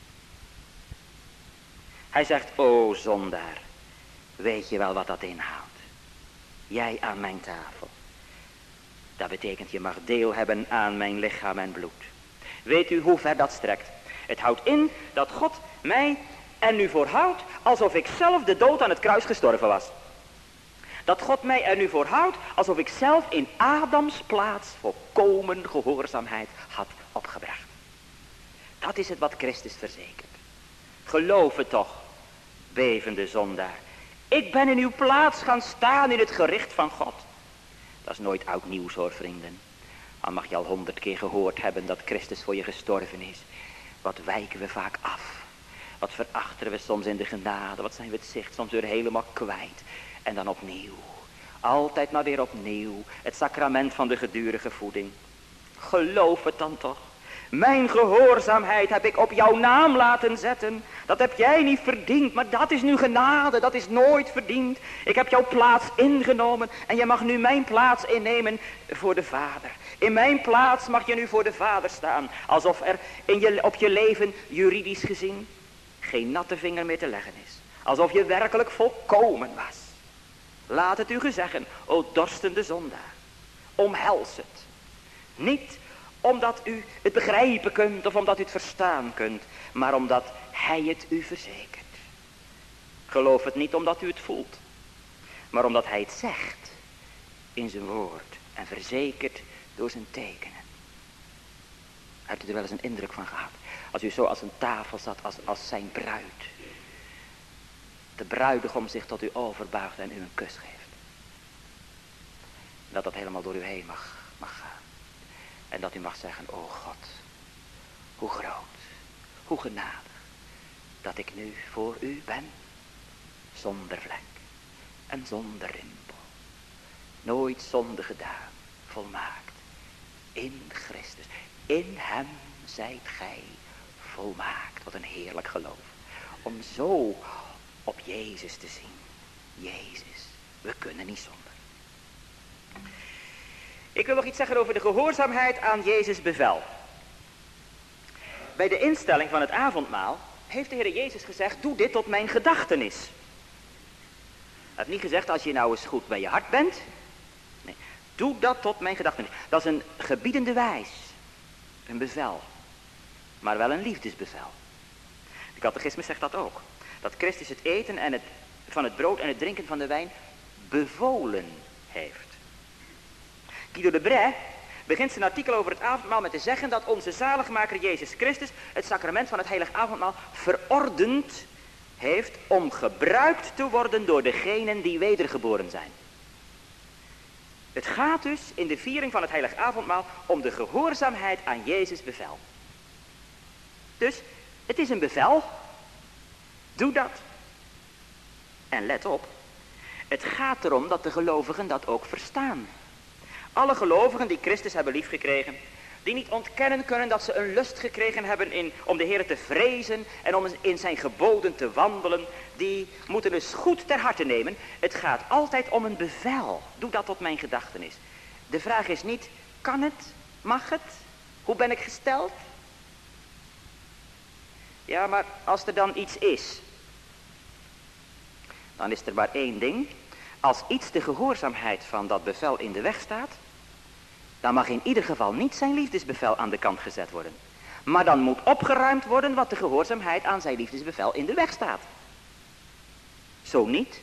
Hij zegt, o zondaar, weet je wel wat dat inhoudt? Jij aan mijn tafel. Dat betekent je mag deel hebben aan mijn lichaam en bloed. Weet u hoe ver dat strekt? Het houdt in dat God mij er nu voor houdt alsof ik zelf de dood aan het kruis gestorven was. Dat God mij er nu voor houdt alsof ik zelf in Adams plaats volkomen gehoorzaamheid had opgebracht. Dat is het wat Christus verzekert. Geloof het toch, bevende zondaar. Ik ben in uw plaats gaan staan in het gericht van God. Dat is nooit oud nieuws hoor, vrienden. Al mag je al honderd keer gehoord hebben dat Christus voor je gestorven is. Wat wijken we vaak af. Wat verachteren we soms in de genade. Wat zijn we het zicht soms weer helemaal kwijt. En dan opnieuw. Altijd maar weer opnieuw. Het sacrament van de gedurige voeding. Geloof het dan toch. Mijn gehoorzaamheid heb ik op jouw naam laten zetten. Dat heb jij niet verdiend, maar dat is nu genade, dat is nooit verdiend. Ik heb jouw plaats ingenomen en je mag nu mijn plaats innemen voor de Vader. In mijn plaats mag je nu voor de Vader staan. Alsof er in je, op je leven juridisch gezien geen natte vinger meer te leggen is. Alsof je werkelijk volkomen was. Laat het u gezeggen, o dorstende zondaar. Omhels het. Niet omdat u het begrijpen kunt of omdat u het verstaan kunt. Maar omdat hij het u verzekert. Geloof het niet omdat u het voelt. Maar omdat hij het zegt in zijn woord. En verzekert door zijn tekenen. Hebt u er wel eens een indruk van gehad? Als u zo als een tafel zat als, als zijn bruid. De bruidegom zich tot u overbuigt en u een kus geeft. Dat dat helemaal door u heen mag, mag gaan. En dat u mag zeggen, o God, hoe groot, hoe genadig, dat ik nu voor u ben, zonder vlek en zonder rimpel. Nooit zonde gedaan, volmaakt, in Christus. In hem zijt gij volmaakt. Wat een heerlijk geloof. Om zo op Jezus te zien. Jezus, we kunnen niet zonder. Ik wil nog iets zeggen over de gehoorzaamheid aan Jezus' bevel. Bij de instelling van het avondmaal heeft de Heer Jezus gezegd, doe dit tot mijn gedachtenis. Hij heeft niet gezegd, als je nou eens goed bij je hart bent. Nee, doe dat tot mijn gedachtenis. Dat is een gebiedende wijs. Een bevel. Maar wel een liefdesbevel. De catechismus zegt dat ook. Dat Christus het eten en het, van het brood en het drinken van de wijn bevolen heeft. Guido de Brès begint zijn artikel over het avondmaal met te zeggen dat onze zaligmaker Jezus Christus het sacrament van het heilig avondmaal verordend heeft om gebruikt te worden door degenen die wedergeboren zijn. Het gaat dus in de viering van het heilig avondmaal om de gehoorzaamheid aan Jezus' bevel. Dus het is een bevel. Doe dat. En let op. Het gaat erom dat de gelovigen dat ook verstaan. Alle gelovigen die Christus hebben liefgekregen, Die niet ontkennen kunnen dat ze een lust gekregen hebben in, om de Heer te vrezen en om in zijn geboden te wandelen. Die moeten dus goed ter harte nemen. Het gaat altijd om een bevel. Doe dat tot mijn gedachtenis. De vraag is niet, kan het? Mag het? Hoe ben ik gesteld? Ja, maar als er dan iets is, dan is er maar één ding. Als iets de gehoorzaamheid van dat bevel in de weg staat, dan mag in ieder geval niet zijn liefdesbevel aan de kant gezet worden. Maar dan moet opgeruimd worden wat de gehoorzaamheid aan zijn liefdesbevel in de weg staat. Zo niet,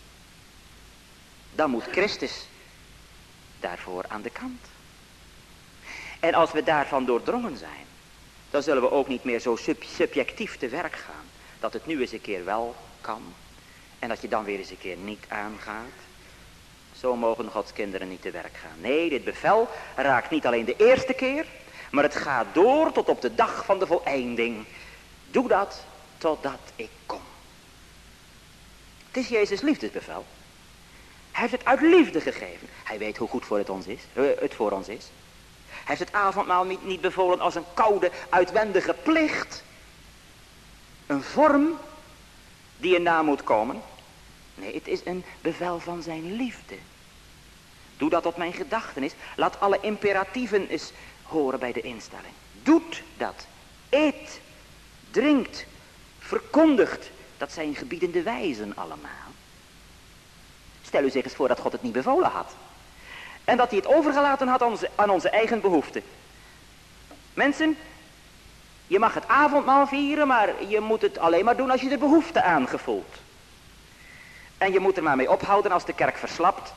dan moet Christus daarvoor aan de kant. En als we daarvan doordrongen zijn, dan zullen we ook niet meer zo sub- subjectief te werk gaan. Dat het nu eens een keer wel kan en dat je dan weer eens een keer niet aangaat. Zo mogen Gods kinderen niet te werk gaan. Nee, dit bevel raakt niet alleen de eerste keer, maar het gaat door tot op de dag van de voleinding. Doe dat totdat ik kom. Het is Jezus' liefdesbevel. Hij heeft het uit liefde gegeven. Hij weet hoe goed voor het, ons is, het voor ons is. Hij heeft het avondmaal niet, niet bevolen als een koude, uitwendige plicht. Een vorm die erna moet komen. Nee, het is een bevel van zijn liefde. Doe dat tot mijn gedachtenis. Laat alle imperatieven eens horen bij de instelling. Doet dat. Eet. Drinkt. Verkondigt. Dat zijn gebiedende wijzen allemaal. Stel u zich eens voor dat God het niet bevolen had. En dat hij het overgelaten had aan onze, aan onze eigen behoeften. Mensen, je mag het avondmaal vieren, maar je moet het alleen maar doen als je de behoefte aan gevoelt. En je moet er maar mee ophouden als de kerk verslapt.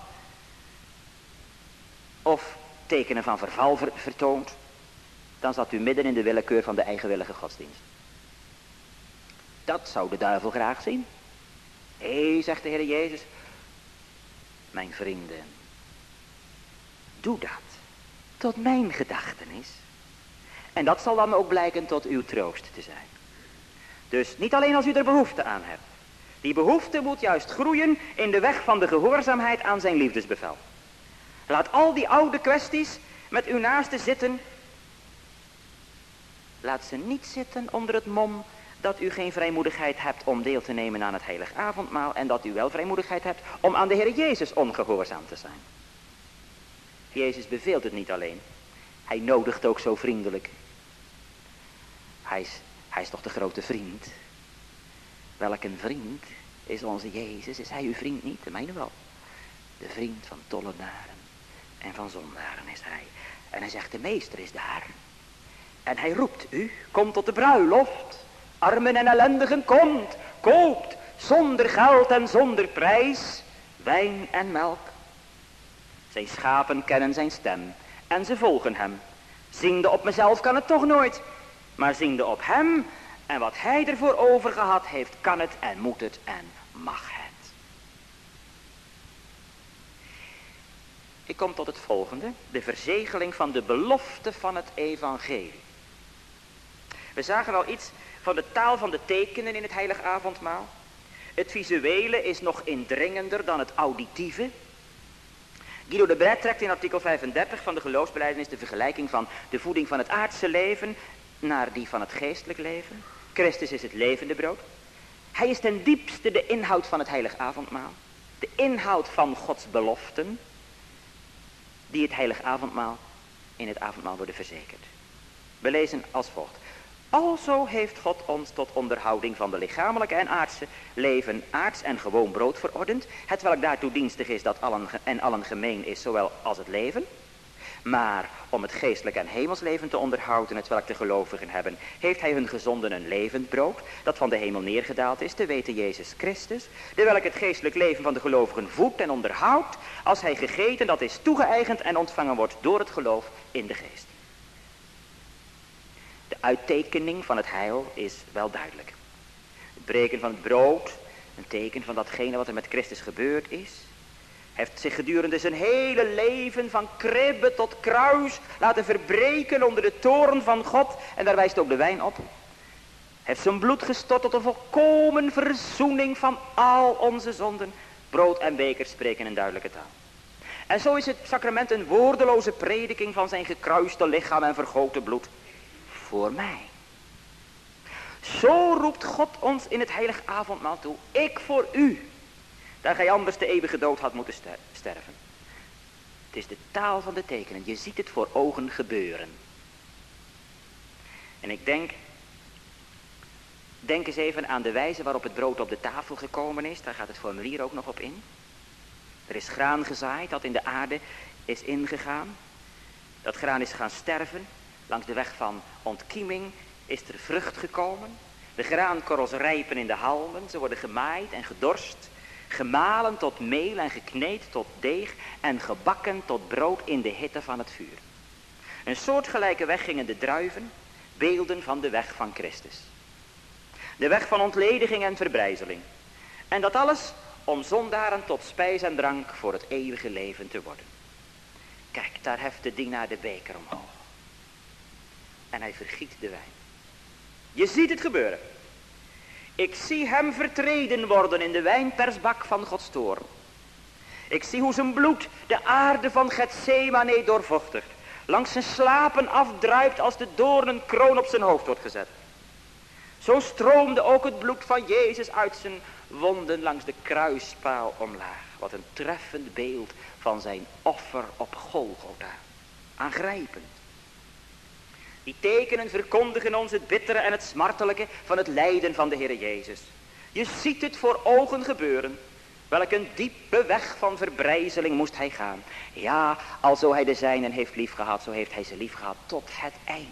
Of tekenen van verval ver, vertoont. Dan zat u midden in de willekeur van de eigenwillige godsdienst. Dat zou de duivel graag zien. Hé, zegt de Heer Jezus. Mijn vrienden. Doe dat. Tot mijn gedachtenis. En dat zal dan ook blijken tot uw troost te zijn. Dus niet alleen als u er behoefte aan hebt. Die behoefte moet juist groeien in de weg van de gehoorzaamheid aan zijn liefdesbevel. Laat al die oude kwesties met uw naaste zitten. Laat ze niet zitten onder het mom dat u geen vrijmoedigheid hebt om deel te nemen aan het heilig avondmaal. En dat u wel vrijmoedigheid hebt om aan de Heer Jezus ongehoorzaam te zijn. Jezus beveelt het niet alleen. Hij nodigt ook zo vriendelijk. Hij is, hij is toch de grote vriend. Welk een vriend is onze Jezus? Is hij uw vriend niet? De mijne wel. De vriend van tollenaren en van zondaren is hij. En hij zegt, de meester is daar. En hij roept u, kom tot de bruiloft. Armen en ellendigen, komt, koopt, zonder geld en zonder prijs, wijn en melk. Zijn schapen kennen zijn stem en ze volgen hem. Ziende op mezelf kan het toch nooit, maar ziende op hem en wat hij ervoor over gehad heeft, kan het en moet het en mag het. Ik kom tot het volgende, de verzegeling van de belofte van het evangelie. We zagen al iets van de taal van de tekenen in het heilig avondmaal. Het visuele is nog indringender dan het auditieve. Guido de Brès trekt in artikel vijfendertig van de geloofsbelijdenis de vergelijking van de voeding van het aardse leven naar die van het geestelijk leven. Christus is het levende brood. Hij is ten diepste de inhoud van het heilig avondmaal. De inhoud van Gods beloften die het heilig avondmaal in het avondmaal worden verzekerd. We lezen als volgt. Alzo heeft God ons tot onderhouding van de lichamelijke en aardse leven aards en gewoon brood verordend, hetwelk daartoe dienstig is dat allen en allen gemeen is, zowel als het leven. Maar om het geestelijk en hemelsleven te onderhouden, hetwelk de gelovigen hebben, heeft hij hun gezonden een levend brood, dat van de hemel neergedaald is, te weten Jezus Christus, de welk het geestelijk leven van de gelovigen voedt en onderhoudt, als hij gegeten, dat is toegeëigend en ontvangen wordt door het geloof in de geest. De uittekening van het heil is wel duidelijk. Het breken van het brood, een teken van datgene wat er met Christus gebeurd is, heeft zich gedurende zijn hele leven van kribbe tot kruis laten verbreken onder de toorn van God. En daar wijst ook de wijn op. Heeft zijn bloed gestort tot een volkomen verzoening van al onze zonden. Brood en beker spreken een duidelijke taal. En zo is het sacrament een woordeloze prediking van zijn gekruiste lichaam en vergoten bloed. Voor mij. Zo roept God ons in het heilig avondmaal toe. Ik voor u. Dat gij anders de eeuwige dood had moeten sterven. Het is de taal van de tekenen. Je ziet het voor ogen gebeuren. En ik denk. Denk eens even aan de wijze waarop het brood op de tafel gekomen is. Daar gaat het formulier ook nog op in. Er is graan gezaaid dat in de aarde is ingegaan. Dat graan is gaan sterven. Langs de weg van ontkieming is er vrucht gekomen. De graankorrels rijpen in de halmen. Ze worden gemaaid en gedorst. Gemalen tot meel en gekneed tot deeg. En gebakken tot brood in de hitte van het vuur. Een soortgelijke weg gingen de druiven. Beelden van de weg van Christus. De weg van ontlediging en verbrijzeling. En dat alles om zondaren tot spijs en drank voor het eeuwige leven te worden. Kijk, daar heft de dienaar de beker omhoog. En hij vergiet de wijn. Je ziet het gebeuren. Ik zie hem vertreden worden in de wijnpersbak van Gods toorn. Ik zie hoe zijn bloed de aarde van Getsemane doorvochtigt. Langs zijn slapen afdruipt als de doornenkroon op zijn hoofd wordt gezet. Zo stroomde ook het bloed van Jezus uit zijn wonden langs de kruispaal omlaag. Wat een treffend beeld van zijn offer op Golgotha. Aangrijpend. Die tekenen verkondigen ons het bittere en het smartelijke van het lijden van de Heer Jezus. Je ziet het voor ogen gebeuren. Welk een diepe weg van verbrijzeling moest hij gaan. Ja, alzo hij de zijnen heeft liefgehad, zo heeft hij ze liefgehad tot het einde.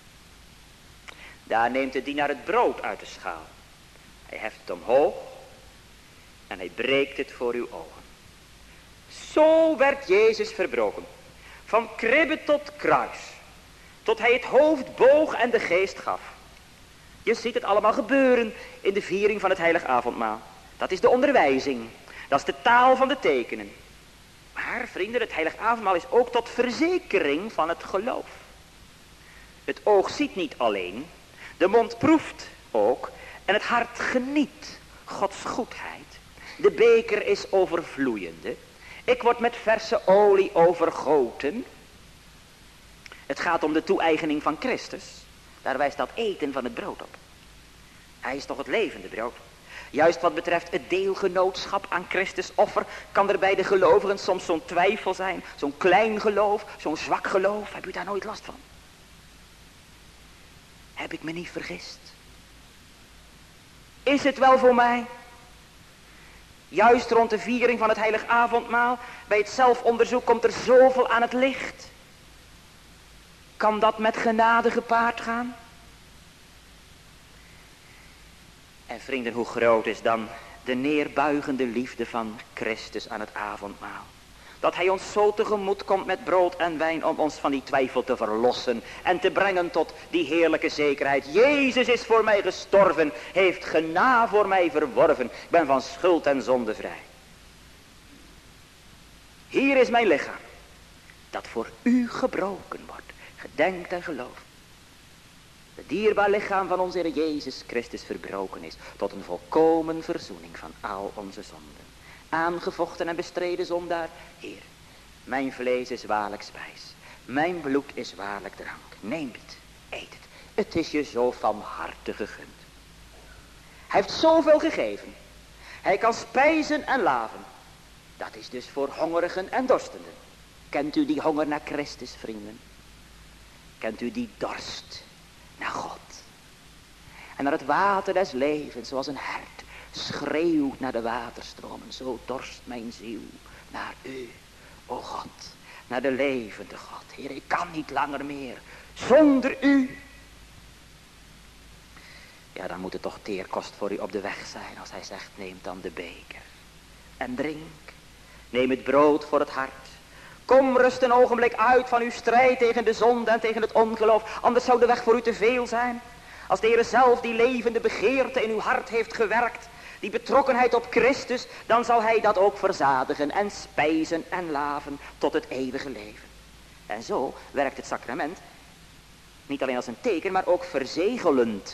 Daar neemt de dienaar het brood uit de schaal. Hij heft het omhoog en hij breekt het voor uw ogen. Zo werd Jezus verbroken. Van kribbe tot kruis. Tot hij het hoofd boog en de geest gaf. Je ziet het allemaal gebeuren in de viering van het heilig avondmaal. Dat is de onderwijzing. Dat is de taal van de tekenen. Maar vrienden, het heilig avondmaal is ook tot verzekering van het geloof. Het oog ziet niet alleen. De mond proeft ook. En het hart geniet Gods goedheid. De beker is overvloeiende. Ik word met verse olie overgoten. Het gaat om de toe-eigening van Christus. Daar wijst dat eten van het brood op. Hij is toch het levende brood. Juist wat betreft het deelgenootschap aan Christus offer, kan er bij de gelovigen soms zo'n twijfel zijn. Zo'n klein geloof, zo'n zwak geloof. Heb u daar nooit last van? Heb ik me niet vergist? Is het wel voor mij? Juist rond de viering van het heilig avondmaal, bij het zelfonderzoek komt er zoveel aan het licht. Kan dat met genade gepaard gaan? En vrienden, hoe groot is dan de neerbuigende liefde van Christus aan het avondmaal. Dat hij ons zo tegemoet komt met brood en wijn om ons van die twijfel te verlossen. En te brengen tot die heerlijke zekerheid. Jezus is voor mij gestorven, heeft gena voor mij verworven. Ik ben van schuld en zonde vrij. Hier is mijn lichaam, dat voor u gebroken wordt. Gedenkt en gelooft. Het dierbaar lichaam van onze Heer Jezus Christus verbroken is. Tot een volkomen verzoening van al onze zonden. Aangevochten en bestreden zondaar. Heer, mijn vlees is waarlijk spijs. Mijn bloed is waarlijk drank. Neem het, eet het. Het is je zo van harte gegund. Hij heeft zoveel gegeven. Hij kan spijzen en laven. Dat is dus voor hongerigen en dorstenden. Kent u die honger naar Christus, vrienden? Kent u die dorst naar God? En naar het water des levens, zoals een hert schreeuwt naar de waterstromen. Zo dorst mijn ziel naar u, o God, naar de levende God. Heer, ik kan niet langer meer zonder u. Ja, dan moet het toch teerkost voor u op de weg zijn als hij zegt, neem dan de beker en drink. Neem het brood voor het hart. Kom, rust een ogenblik uit van uw strijd tegen de zonde en tegen het ongeloof. Anders zou de weg voor u te veel zijn. Als de Heer zelf die levende begeerte in uw hart heeft gewerkt, die betrokkenheid op Christus, dan zal hij dat ook verzadigen en spijzen en laven tot het eeuwige leven. En zo werkt het sacrament niet alleen als een teken, maar ook verzegelend,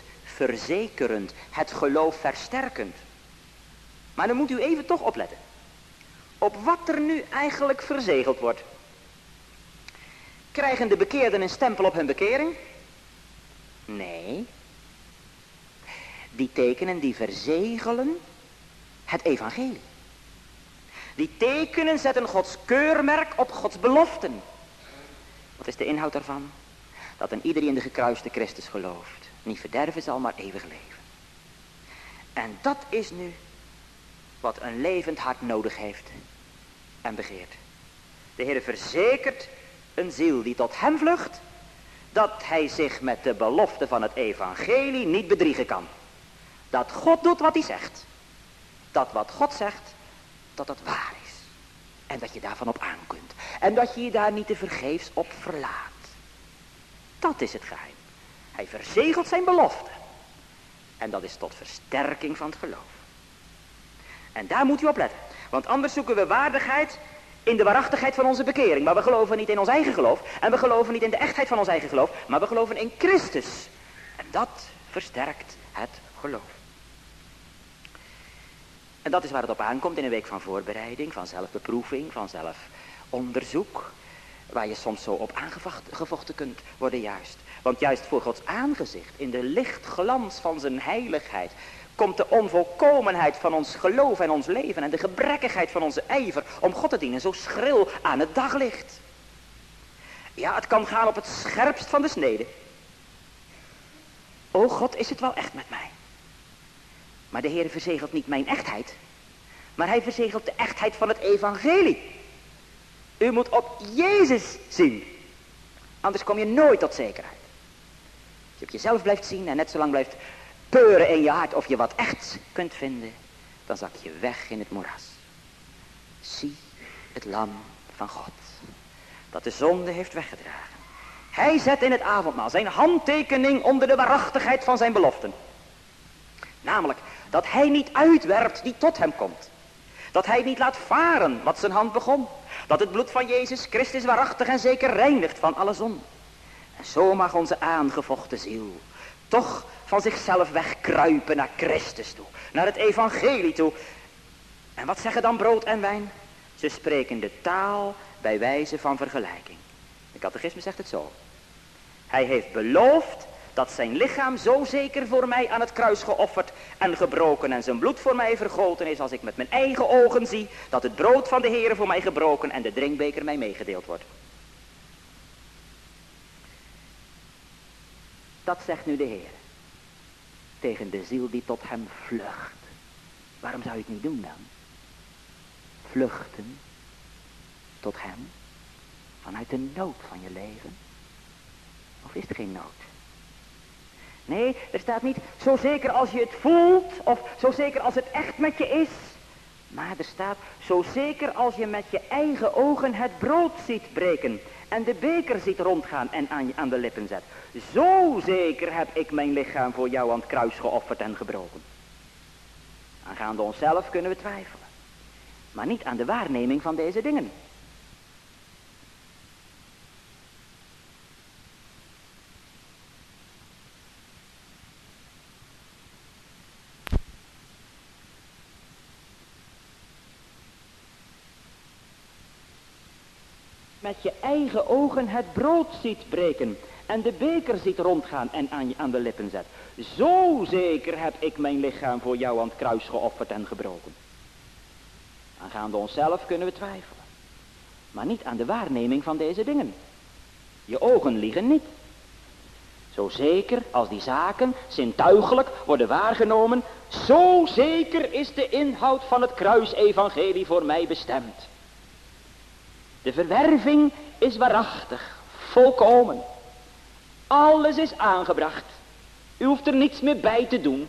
verzekerend, het geloof versterkend. Maar dan moet u even toch opletten. op wat er nu eigenlijk verzegeld wordt. Krijgen de bekeerden een stempel op hun bekering? Nee. Die tekenen die verzegelen het evangelie. Die tekenen zetten Gods keurmerk op Gods beloften. Wat is de inhoud daarvan? Dat een ieder die in de gekruiste Christus gelooft niet verderven zal, maar eeuwig leven. En dat is nu wat een levend hart nodig heeft en begeert. De Heer verzekert een ziel die tot hem vlucht, dat hij zich met de belofte van het evangelie niet bedriegen kan. Dat God doet wat hij zegt. Dat wat God zegt, dat het waar is. En dat je daarvan op aan kunt. En dat je je daar niet te vergeefs op verlaat. Dat is het geheim. Hij verzegelt zijn belofte. En dat is tot versterking van het geloof. En daar moet u op letten. Want anders zoeken we waardigheid in de waarachtigheid van onze bekering. Maar we geloven niet in ons eigen geloof. En we geloven niet in de echtheid van ons eigen geloof. Maar we geloven in Christus. En dat versterkt het geloof. En dat is waar het op aankomt in een week van voorbereiding, van zelfbeproeving, van zelfonderzoek. Waar je soms zo op aangevochten kunt worden juist. Want juist voor Gods aangezicht, in de lichtglans van zijn heiligheid, komt de onvolkomenheid van ons geloof en ons leven en de gebrekkigheid van onze ijver om God te dienen zo schril aan het daglicht. Ja, het kan gaan op het scherpst van de snede. O God, is het wel echt met mij? Maar de Heer verzegelt niet mijn echtheid, maar hij verzegelt de echtheid van het evangelie. U moet op Jezus zien, anders kom je nooit tot zekerheid. Als je op jezelf blijft zien en net zo lang blijft peuren in je hart of je wat echt kunt vinden, dan zak je weg in het moeras. Zie het lam van God, dat de zonde heeft weggedragen. Hij zet in het avondmaal zijn handtekening onder de waarachtigheid van zijn beloften. Namelijk, dat hij niet uitwerpt die tot hem komt. Dat hij niet laat varen wat zijn hand begon. Dat het bloed van Jezus Christus waarachtig en zeker reinigt van alle zonde. En zo mag onze aangevochten ziel toch van zichzelf wegkruipen naar Christus toe. Naar het evangelie toe. En wat zeggen dan brood en wijn? Ze spreken de taal bij wijze van vergelijking. De catechisme zegt het zo. Hij heeft beloofd dat zijn lichaam zo zeker voor mij aan het kruis geofferd en gebroken en zijn bloed voor mij vergoten is, als ik met mijn eigen ogen zie dat het brood van de Heere voor mij gebroken en de drinkbeker mij meegedeeld wordt. Dat zegt nu de Heer tegen de ziel die tot hem vlucht. Waarom zou je het niet doen dan? Vluchten tot hem vanuit de nood van je leven? Of is er geen nood? Nee, er staat niet zo zeker als je het voelt of zo zeker als het echt met je is. Maar er staat zo zeker als je met je eigen ogen het brood ziet breken en de beker ziet rondgaan en aan, aan de lippen zet. Zo zeker heb ik mijn lichaam voor jou aan het kruis geofferd en gebroken. Aangaande onszelf kunnen we twijfelen, maar niet aan de waarneming van deze dingen. Met je eigen ogen het brood ziet breken en de beker ziet rondgaan en aan, aan de lippen zet. Zo zeker heb ik mijn lichaam voor jou aan het kruis geofferd en gebroken. Aangaande onszelf kunnen we twijfelen, maar niet aan de waarneming van deze dingen. Je ogen liegen niet. Zo zeker als die zaken zintuigelijk worden waargenomen, zo zeker is de inhoud van het kruisevangelie voor mij bestemd. De verwerving is waarachtig, volkomen. Alles is aangebracht. U hoeft er niets meer bij te doen.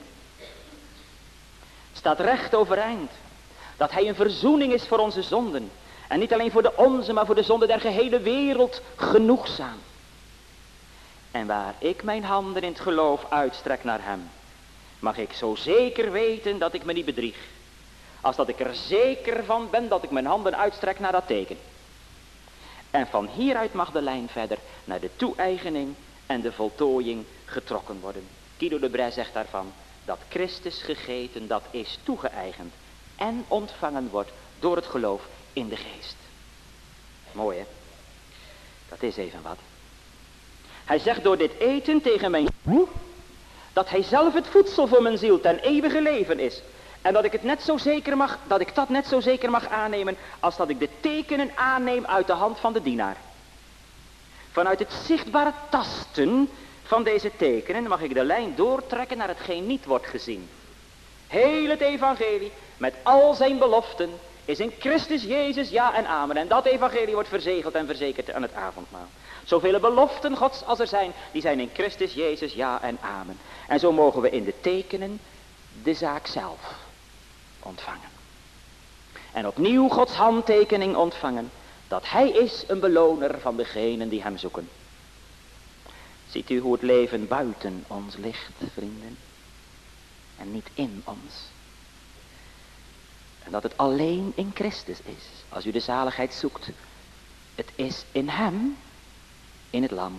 Staat recht overeind. Dat hij een verzoening is voor onze zonden. En niet alleen voor de onze, maar voor de zonde der gehele wereld genoegzaam. En waar ik mijn handen in het geloof uitstrek naar hem, mag ik zo zeker weten dat ik me niet bedrieg. Als dat ik er zeker van ben dat ik mijn handen uitstrek naar dat teken. En van hieruit mag de lijn verder naar de toe-eigening en de voltooiing getrokken worden. Guido de Brès zegt daarvan dat Christus gegeten, dat is toegeëigend en ontvangen wordt door het geloof in de geest. Mooi, hè? Dat is even wat. Hij zegt door dit eten tegen mijn ziel, dat hij zelf het voedsel voor mijn ziel ten eeuwige leven is. En dat ik het net zo zeker mag, dat ik dat net zo zeker mag aannemen als dat ik de tekenen aanneem uit de hand van de dienaar. Vanuit het zichtbare tasten van deze tekenen mag ik de lijn doortrekken naar hetgeen niet wordt gezien. Heel het evangelie met al zijn beloften is in Christus Jezus ja en amen. En dat evangelie wordt verzegeld en verzekerd aan het avondmaal. Zoveel beloften Gods als er zijn, die zijn in Christus Jezus ja en amen. En zo mogen we in de tekenen de zaak zelf ontvangen. En opnieuw Gods handtekening ontvangen, dat hij is een beloner van degenen die hem zoeken. Ziet u hoe het leven buiten ons ligt, vrienden? En niet in ons. En dat het alleen in Christus is. Als u de zaligheid zoekt, het is in hem, in het lam.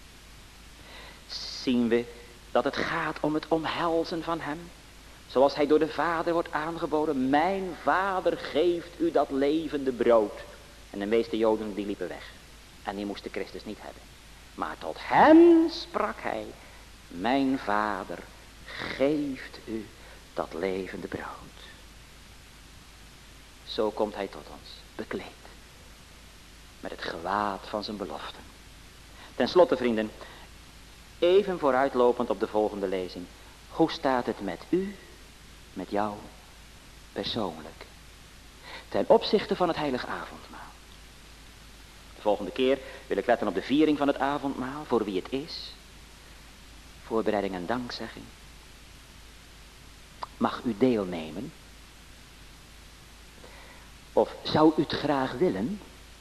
Zien we dat het gaat om het omhelzen van hem. Zoals hij door de Vader wordt aangeboden. Mijn Vader geeft u dat levende brood. En de meeste Joden die liepen weg. En die moesten Christus niet hebben. Maar tot hem sprak hij. Mijn Vader geeft u dat levende brood. Zo komt hij tot ons, bekleed. Met het gewaad van zijn beloften. Ten slotte, vrienden, even vooruitlopend op de volgende lezing. Hoe staat het met u, met jou, persoonlijk? Ten opzichte van het heilige avondmaal. De volgende keer wil ik letten op de viering van het avondmaal, voor wie het is. Voorbereiding en dankzegging. Mag u deelnemen? Of zou u het graag willen?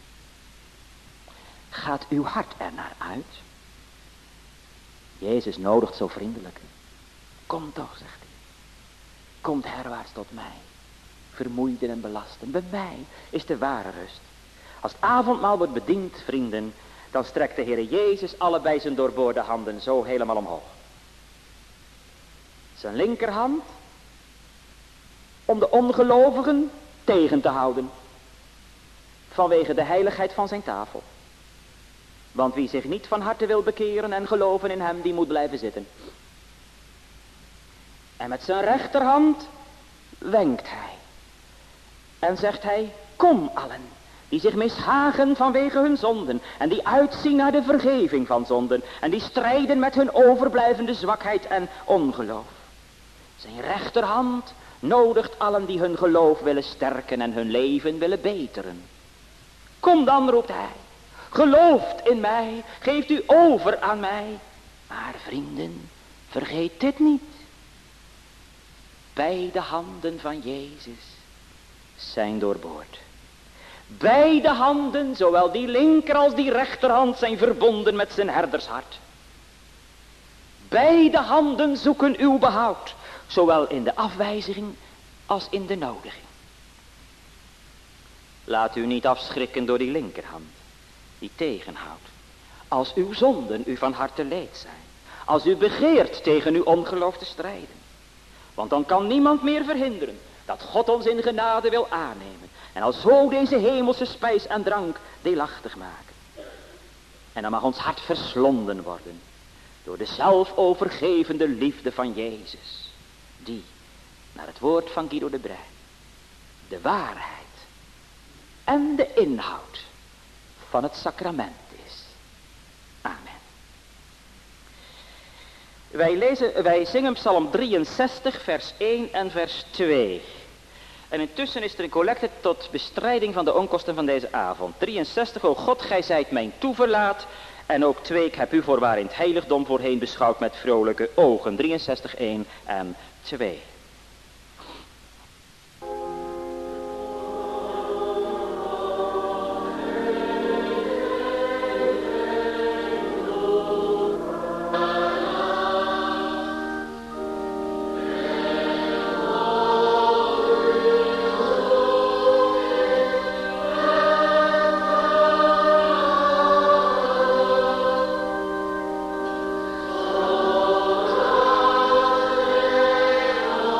Gaat uw hart er naar uit? Jezus nodigt zo vriendelijk. Kom toch, zegt hij. Komt herwaarts tot mij. Vermoeiden en belasten. Bij mij is de ware rust. Als het avondmaal wordt bediend, vrienden, dan strekt de Heer Jezus allebei zijn doorboorde handen zo helemaal omhoog. Zijn linkerhand om de ongelovigen tegen te houden. Vanwege de heiligheid van zijn tafel. Want wie zich niet van harte wil bekeren en geloven in hem, die moet blijven zitten. En met zijn rechterhand wenkt hij. En zegt hij, kom allen, die zich mishagen vanwege hun zonden. En die uitzien naar de vergeving van zonden. En die strijden met hun overblijvende zwakheid en ongeloof. Zijn rechterhand nodigt allen die hun geloof willen sterken en hun leven willen beteren. Kom dan, roept hij. Gelooft in mij, geeft u over aan mij. Maar vrienden, vergeet dit niet. Beide handen van Jezus zijn doorboord. Beide handen, zowel die linker als die rechterhand, zijn verbonden met zijn herdershart. Beide handen zoeken uw behoud, zowel in de afwijzing als in de nodiging. Laat u niet afschrikken door die linkerhand, die tegenhoudt. Als uw zonden u van harte leed zijn. Als u begeert tegen uw ongeloof te strijden. Want dan kan niemand meer verhinderen dat God ons in genade wil aannemen. En al zo deze hemelse spijs en drank deelachtig maken. En dan mag ons hart verslonden worden door de zelfovergevende liefde van Jezus. Die, naar het woord van Guido de Brij, de waarheid en de inhoud van het sacrament is. Amen. Wij, lezen, wij zingen Psalm drieënzestig, vers één en vers twee. En intussen is er een collecte tot bestrijding van de onkosten van deze avond. drieënzestig, o God, gij zijt mijn toeverlaat. En ook twee, ik heb u voorwaar in het heiligdom voorheen beschouwd met vrolijke ogen. drieënzestig, één en twee. Oh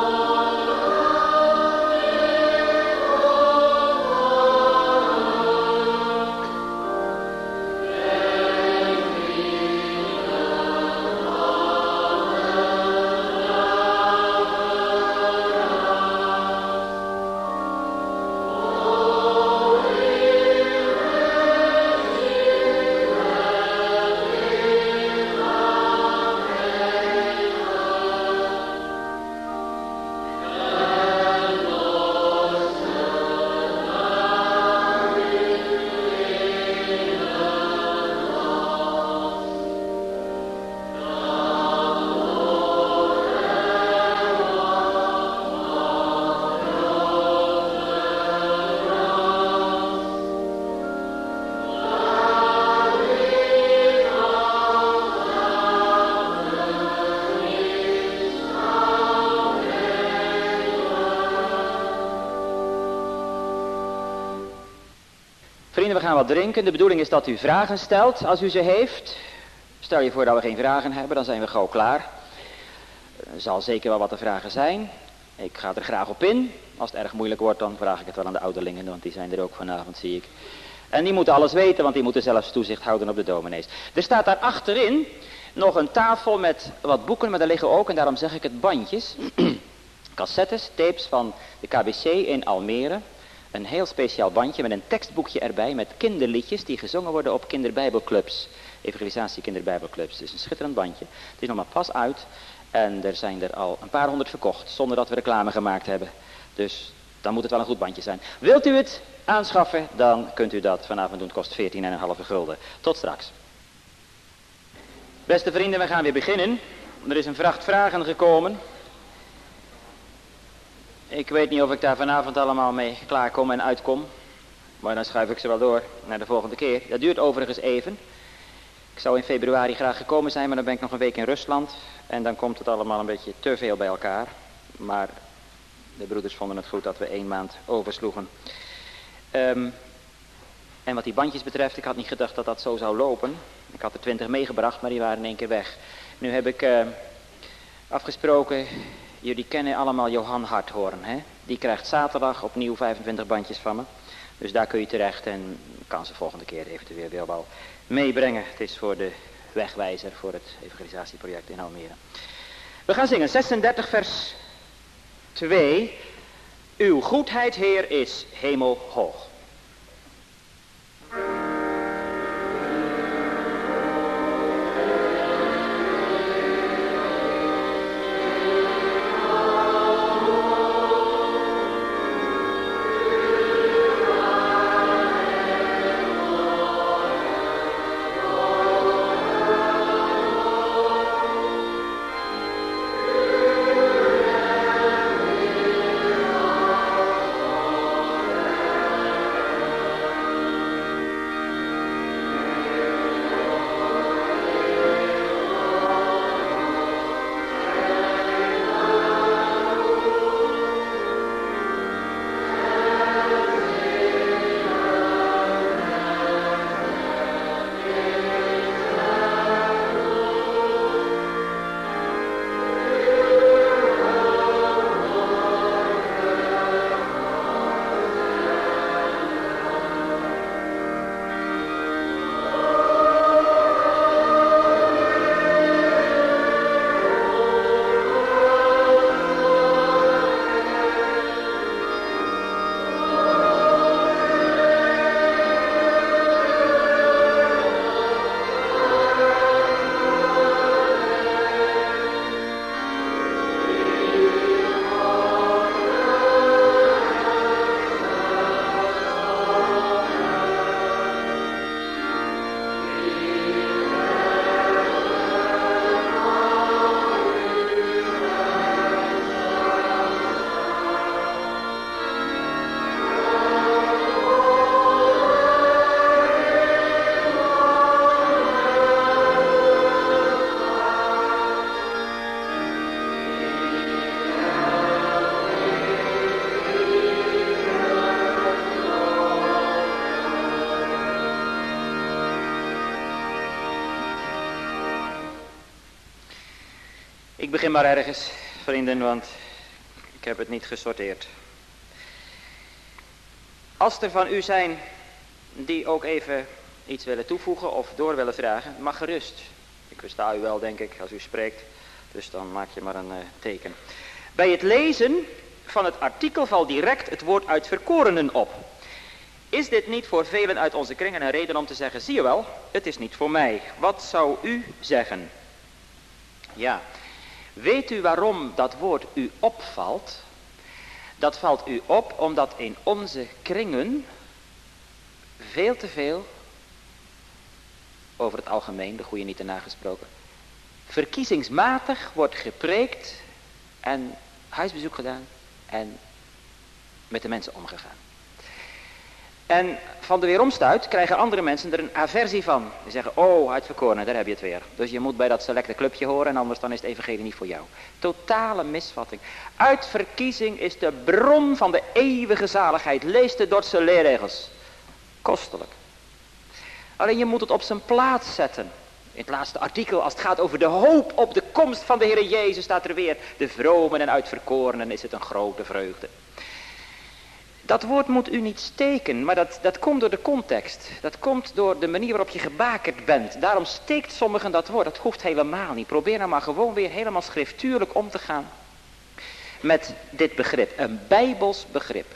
gaan wat drinken. De bedoeling is dat u vragen stelt als u ze heeft. Stel je voor dat we geen vragen hebben, dan zijn we gauw klaar. Er zal zeker wel wat te vragen zijn. Ik ga er graag op in. Als het erg moeilijk wordt, dan vraag ik het wel aan de ouderlingen, want die zijn er ook vanavond, zie ik. En die moeten alles weten, want die moeten zelfs toezicht houden op de dominees. Er staat daar achterin nog een tafel met wat boeken, maar daar liggen ook, en daarom zeg ik het, bandjes. Cassettes, tapes van de K B C in Almere. Een heel speciaal bandje met een tekstboekje erbij met kinderliedjes die gezongen worden op kinderbijbelclubs. Evangelisatie kinderbijbelclubs. Het is een schitterend bandje. Het is nog maar pas uit en er zijn er al een paar honderd verkocht zonder dat we reclame gemaakt hebben. Dus dan moet het wel een goed bandje zijn. Wilt u het aanschaffen, dan kunt u dat vanavond doen. Het kost veertien komma vijf gulden. Tot straks. Beste vrienden, we gaan weer beginnen. Er is een vracht vragen gekomen. Ik weet niet of ik daar vanavond allemaal mee klaarkom en uitkom. Maar dan schuif ik ze wel door naar de volgende keer. Dat duurt overigens even. Ik zou in februari graag gekomen zijn, maar dan ben ik nog een week in Rusland. En dan komt het allemaal een beetje te veel bij elkaar. Maar de broeders vonden het goed dat we één maand oversloegen. Um, en wat die bandjes betreft, ik had niet gedacht dat dat zo zou lopen. Ik had er twintig meegebracht, maar die waren in één keer weg. Nu heb ik uh, afgesproken, jullie kennen allemaal Johan Harthoorn, hè? Die krijgt zaterdag opnieuw vijfentwintig bandjes van me. Dus daar kun je terecht en kan ze volgende keer eventueel weer wel meebrengen. Het is voor de wegwijzer voor het evangelisatieproject in Almere. We gaan zingen zesendertig vers twee. Uw goedheid, Heer, is hemelhoog. Ik begin maar ergens, vrienden, want ik heb het niet gesorteerd. Als er van u zijn die ook even iets willen toevoegen of door willen vragen, mag gerust. Ik versta u wel, denk ik, als u spreekt, dus dan maak je maar een uh, teken. Bij het lezen van het artikel valt direct het woord uitverkorenen op. Is dit niet voor velen uit onze kringen een reden om te zeggen, zie je wel, het is niet voor mij. Wat zou u zeggen? Ja, weet u waarom dat woord u opvalt? Dat valt u op omdat in onze kringen veel te veel, over het algemeen, de goede niet erna gesproken, verkiezingsmatig wordt gepreekt en huisbezoek gedaan en met de mensen omgegaan. En van de weeromstuit krijgen andere mensen er een aversie van. Die zeggen, oh, uitverkorenen, daar heb je het weer. Dus je moet bij dat selecte clubje horen en anders dan is het evangelie niet voor jou. Totale misvatting. Uitverkiezing is de bron van de eeuwige zaligheid. Lees de Dordtse leerregels. Kostelijk. Alleen je moet het op zijn plaats zetten. In het laatste artikel, als het gaat over de hoop op de komst van de Heer Jezus, staat er weer: de vromen en uitverkorenen is het een grote vreugde. Dat woord moet u niet steken, maar dat, dat komt door de context. Dat komt door de manier waarop je gebakerd bent. Daarom steekt sommigen dat woord. Dat hoeft helemaal niet. Probeer nou maar gewoon weer helemaal schriftuurlijk om te gaan met dit begrip. Een Bijbels begrip.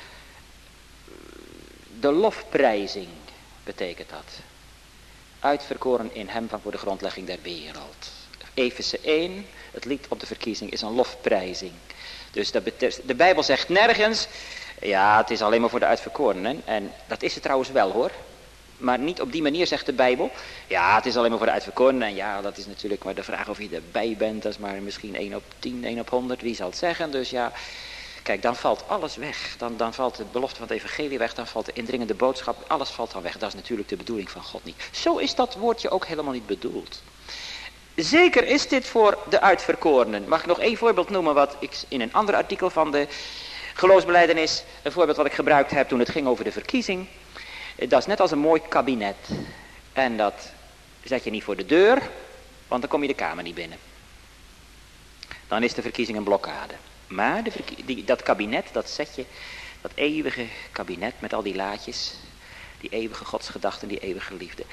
De lofprijzing betekent dat. Uitverkoren in hem van voor de grondlegging der wereld. Efeze één, het lied op de verkiezing, is een lofprijzing. Dus dat betekent, de Bijbel zegt nergens: ja, het is alleen maar voor de uitverkorenen. En dat is het trouwens wel, hoor. Maar niet op die manier zegt de Bijbel: ja, het is alleen maar voor de uitverkorenen. En ja, dat is natuurlijk maar de vraag of je erbij bent. Dat is maar misschien één op tien, één op honderd. Wie zal het zeggen? Dus ja, kijk, dan valt alles weg. Dan, dan valt de belofte van het evangelie weg. Dan valt de indringende boodschap. Alles valt dan weg. Dat is natuurlijk de bedoeling van God niet. Zo is dat woordje ook helemaal niet bedoeld. Zeker is dit voor de uitverkorenen. Mag ik nog één voorbeeld noemen wat ik in een ander artikel van de geloofsbelijdenis, een voorbeeld wat ik gebruikt heb toen het ging over de verkiezing. Dat is net als een mooi kabinet. En dat zet je niet voor de deur, want dan kom je de kamer niet binnen. Dan is de verkiezing een blokkade. Maar de verkie- die, dat kabinet, dat zet je, dat eeuwige kabinet met al die laadjes, die eeuwige godsgedachten, die eeuwige liefde.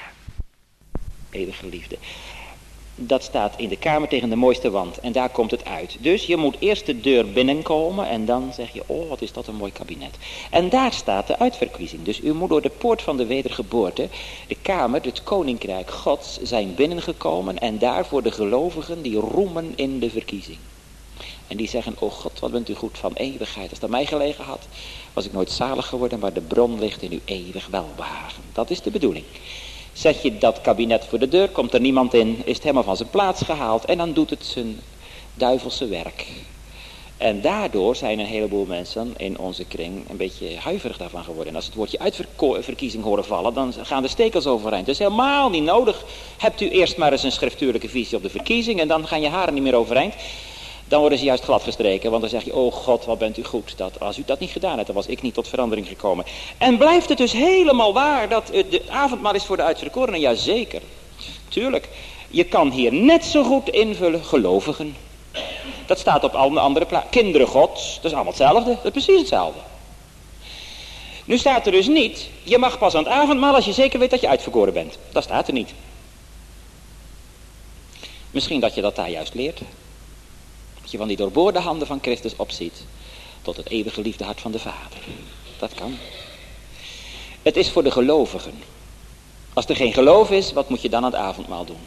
Eeuwige liefde. Dat staat in de kamer tegen de mooiste wand. En daar komt het uit. Dus je moet eerst de deur binnenkomen. En dan zeg je: oh, wat is dat een mooi kabinet. En daar staat de uitverkiezing. Dus u moet door de poort van de wedergeboorte, de kamer, het koninkrijk Gods, zijn binnengekomen. En daarvoor de gelovigen die roemen in de verkiezing. En die zeggen: oh God, wat bent u goed van eeuwigheid. Als dat mij gelegen had, was ik nooit zalig geworden. Maar de bron ligt in uw eeuwig welbehagen. Dat is de bedoeling. Zet je dat kabinet voor de deur, komt er niemand in, is het helemaal van zijn plaats gehaald en dan doet het zijn duivelse werk. En daardoor zijn een heleboel mensen in onze kring een beetje huiverig daarvan geworden. En als het woordje uitverkiezing horen vallen, dan gaan de stekels overeind. Dat is helemaal niet nodig. Hebt u eerst maar eens een schriftuurlijke visie op de verkiezing en dan gaan je haren niet meer overeind. Dan worden ze juist gladgestreken, want dan zeg je: oh God, wat bent u goed. Dat, als u dat niet gedaan hebt, dan was ik niet tot verandering gekomen. En blijft het dus helemaal waar dat de avondmaal is voor de uitverkorenen? Jazeker, tuurlijk. Je kan hier net zo goed invullen gelovigen. Dat staat op alle andere plaatsen. Kinderen Gods, dat is allemaal hetzelfde. Dat is precies hetzelfde. Nu staat er dus niet: je mag pas aan het avondmaal als je zeker weet dat je uitverkoren bent. Dat staat er niet. Misschien dat je dat daar juist leert. Dat je van die doorboorde handen van Christus opziet tot het eeuwige liefde hart van de Vader. Dat kan. Het is voor de gelovigen. Als er geen geloof is, wat moet je dan aan het avondmaal doen?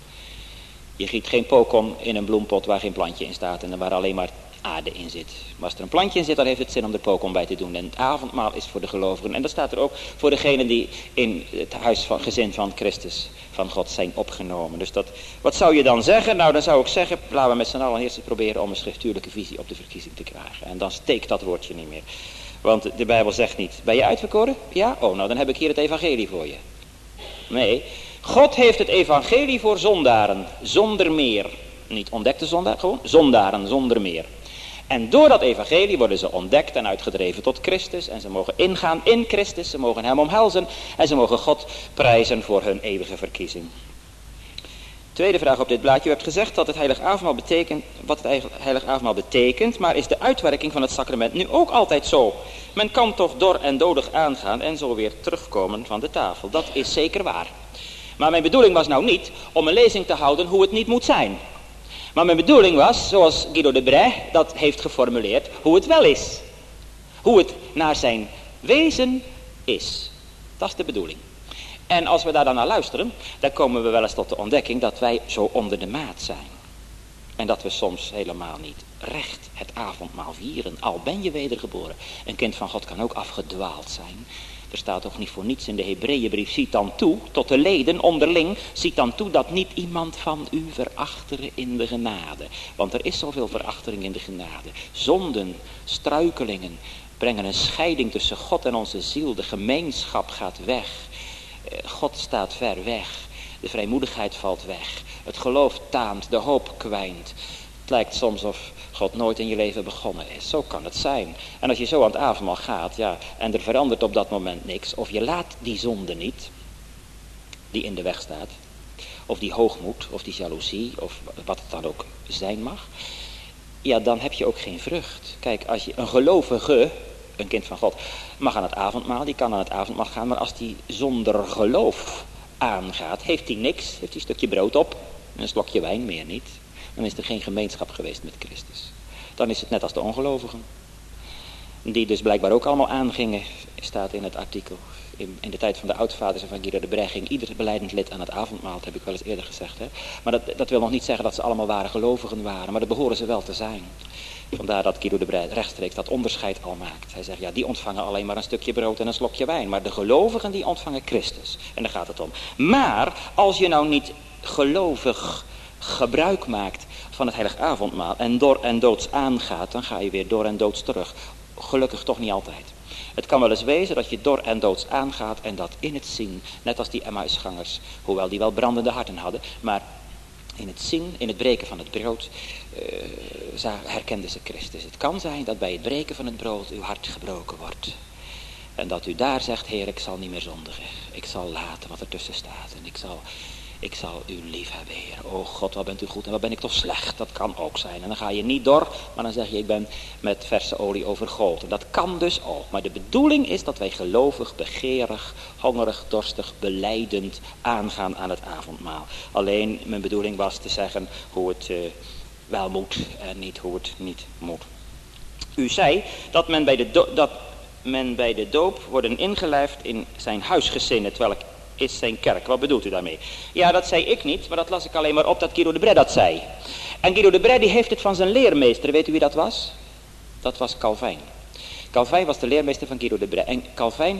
Je giet geen pokon in een bloempot waar geen plantje in staat en waar alleen maar aarde in zit. Maar als er een plantje in zit, dan heeft het zin om er pokon bij te doen. En het avondmaal is voor de gelovigen. En dat staat er ook voor degenen die in het huis van gezin van Christus, van God, zijn opgenomen. Dus dat, wat zou je dan zeggen? Nou, dan zou ik zeggen: laten we met z'n allen eerst eens proberen om een schriftuurlijke visie op de verkiezing te krijgen. En dan steekt dat woordje niet meer. Want de Bijbel zegt niet: ben je uitverkoren? Ja? Oh, nou dan heb ik hier het evangelie voor je. Nee, God heeft het evangelie voor zondaren, zonder meer. Niet ontdekte zondaren, gewoon zondaren, zonder meer. En door dat evangelie worden ze ontdekt en uitgedreven tot Christus. En ze mogen ingaan in Christus, ze mogen hem omhelzen. En ze mogen God prijzen voor hun eeuwige verkiezing. Tweede vraag op dit blaadje. U hebt gezegd dat het heilig avondmaal betekent, wat het heilig avondmaal betekent. Maar is de uitwerking van het sacrament nu ook altijd zo? Men kan toch dor en dodig aangaan en zo weer terugkomen van de tafel. Dat is zeker waar. Maar mijn bedoeling was nou niet om een lezing te houden hoe het niet moet zijn. Maar mijn bedoeling was, zoals Guido de Brij dat heeft geformuleerd, hoe het wel is. Hoe het naar zijn wezen is. Dat is de bedoeling. En als we daar dan naar luisteren, dan komen we wel eens tot de ontdekking dat wij zo onder de maat zijn. En dat we soms helemaal niet recht het avondmaal vieren, al ben je wedergeboren. Een kind van God kan ook afgedwaald zijn. Er staat toch niet voor niets in de Hebreeënbrief: ziet dan toe, tot de leden onderling, ziet dan toe dat niet iemand van u verachteren in de genade. Want er is zoveel verachtering in de genade. Zonden, struikelingen brengen een scheiding tussen God en onze ziel. De gemeenschap gaat weg. God staat ver weg. De vrijmoedigheid valt weg. Het geloof taamt, de hoop kwijnt. Het lijkt soms of God nooit in je leven begonnen is. Zo kan het zijn. En als je zo aan het avondmaal gaat, ja, en er verandert op dat moment niks, of je laat die zonde niet, die in de weg staat. Of die hoogmoed, of die jaloezie, of wat het dan ook zijn mag. Ja, dan heb je ook geen vrucht. Kijk, als je een gelovige, een kind van God, mag aan het avondmaal, die kan aan het avondmaal gaan. Maar als die zonder geloof aangaat, heeft hij niks. Heeft hij een stukje brood op en een slokje wijn, meer niet. Dan is er geen gemeenschap geweest met Christus. Dan is het net als de ongelovigen. Die dus blijkbaar ook allemaal aangingen, staat in het artikel. In, in de tijd van de oudvaders en van Guido de Brij ging ieder belijdend lid aan het avondmaal. Dat heb ik wel eens eerder gezegd. Hè? Maar dat, dat wil nog niet zeggen dat ze allemaal ware gelovigen waren. Maar dat behoren ze wel te zijn. Vandaar dat Guido de Brij rechtstreeks dat onderscheid al maakt. Hij zegt, ja, die ontvangen alleen maar een stukje brood en een slokje wijn. Maar de gelovigen die ontvangen Christus. En daar gaat het om. Maar als je nou niet gelovig gebruik maakt van het heilig avondmaal en door en doods aangaat, dan ga je weer door en doods terug. Gelukkig toch niet altijd. Het kan wel eens wezen dat je door en doods aangaat en dat in het zien, net als die Emmausgangers, hoewel die wel brandende harten hadden, maar in het zien, in het breken van het brood, uh, herkenden ze Christus. Het kan zijn dat bij het breken van het brood uw hart gebroken wordt. En dat u daar zegt, Heer, ik zal niet meer zondigen. Ik zal laten wat er tussen staat en ik zal... Ik zal u lief hebben, Heer. O God, wat bent u goed en wat ben ik toch slecht. Dat kan ook zijn. En dan ga je niet door, maar dan zeg je, ik ben met verse olie overgoten. Dat kan dus ook. Maar de bedoeling is dat wij gelovig, begeerig, hongerig, dorstig, belijdend aangaan aan het avondmaal. Alleen mijn bedoeling was te zeggen hoe het uh, wel moet en niet hoe het niet moet. U zei dat men bij de, do- dat men bij de doop worden ingelijfd in zijn huisgezinnen, terwijl ik is zijn kerk. Wat bedoelt u daarmee? Ja, dat zei ik niet, maar dat las ik alleen maar op dat Guido de Brij dat zei. En Guido de Brij die heeft het van zijn leermeester. Weet u wie dat was? Dat was Calvijn. Calvijn was de leermeester van Guido de Brij. En Calvijn,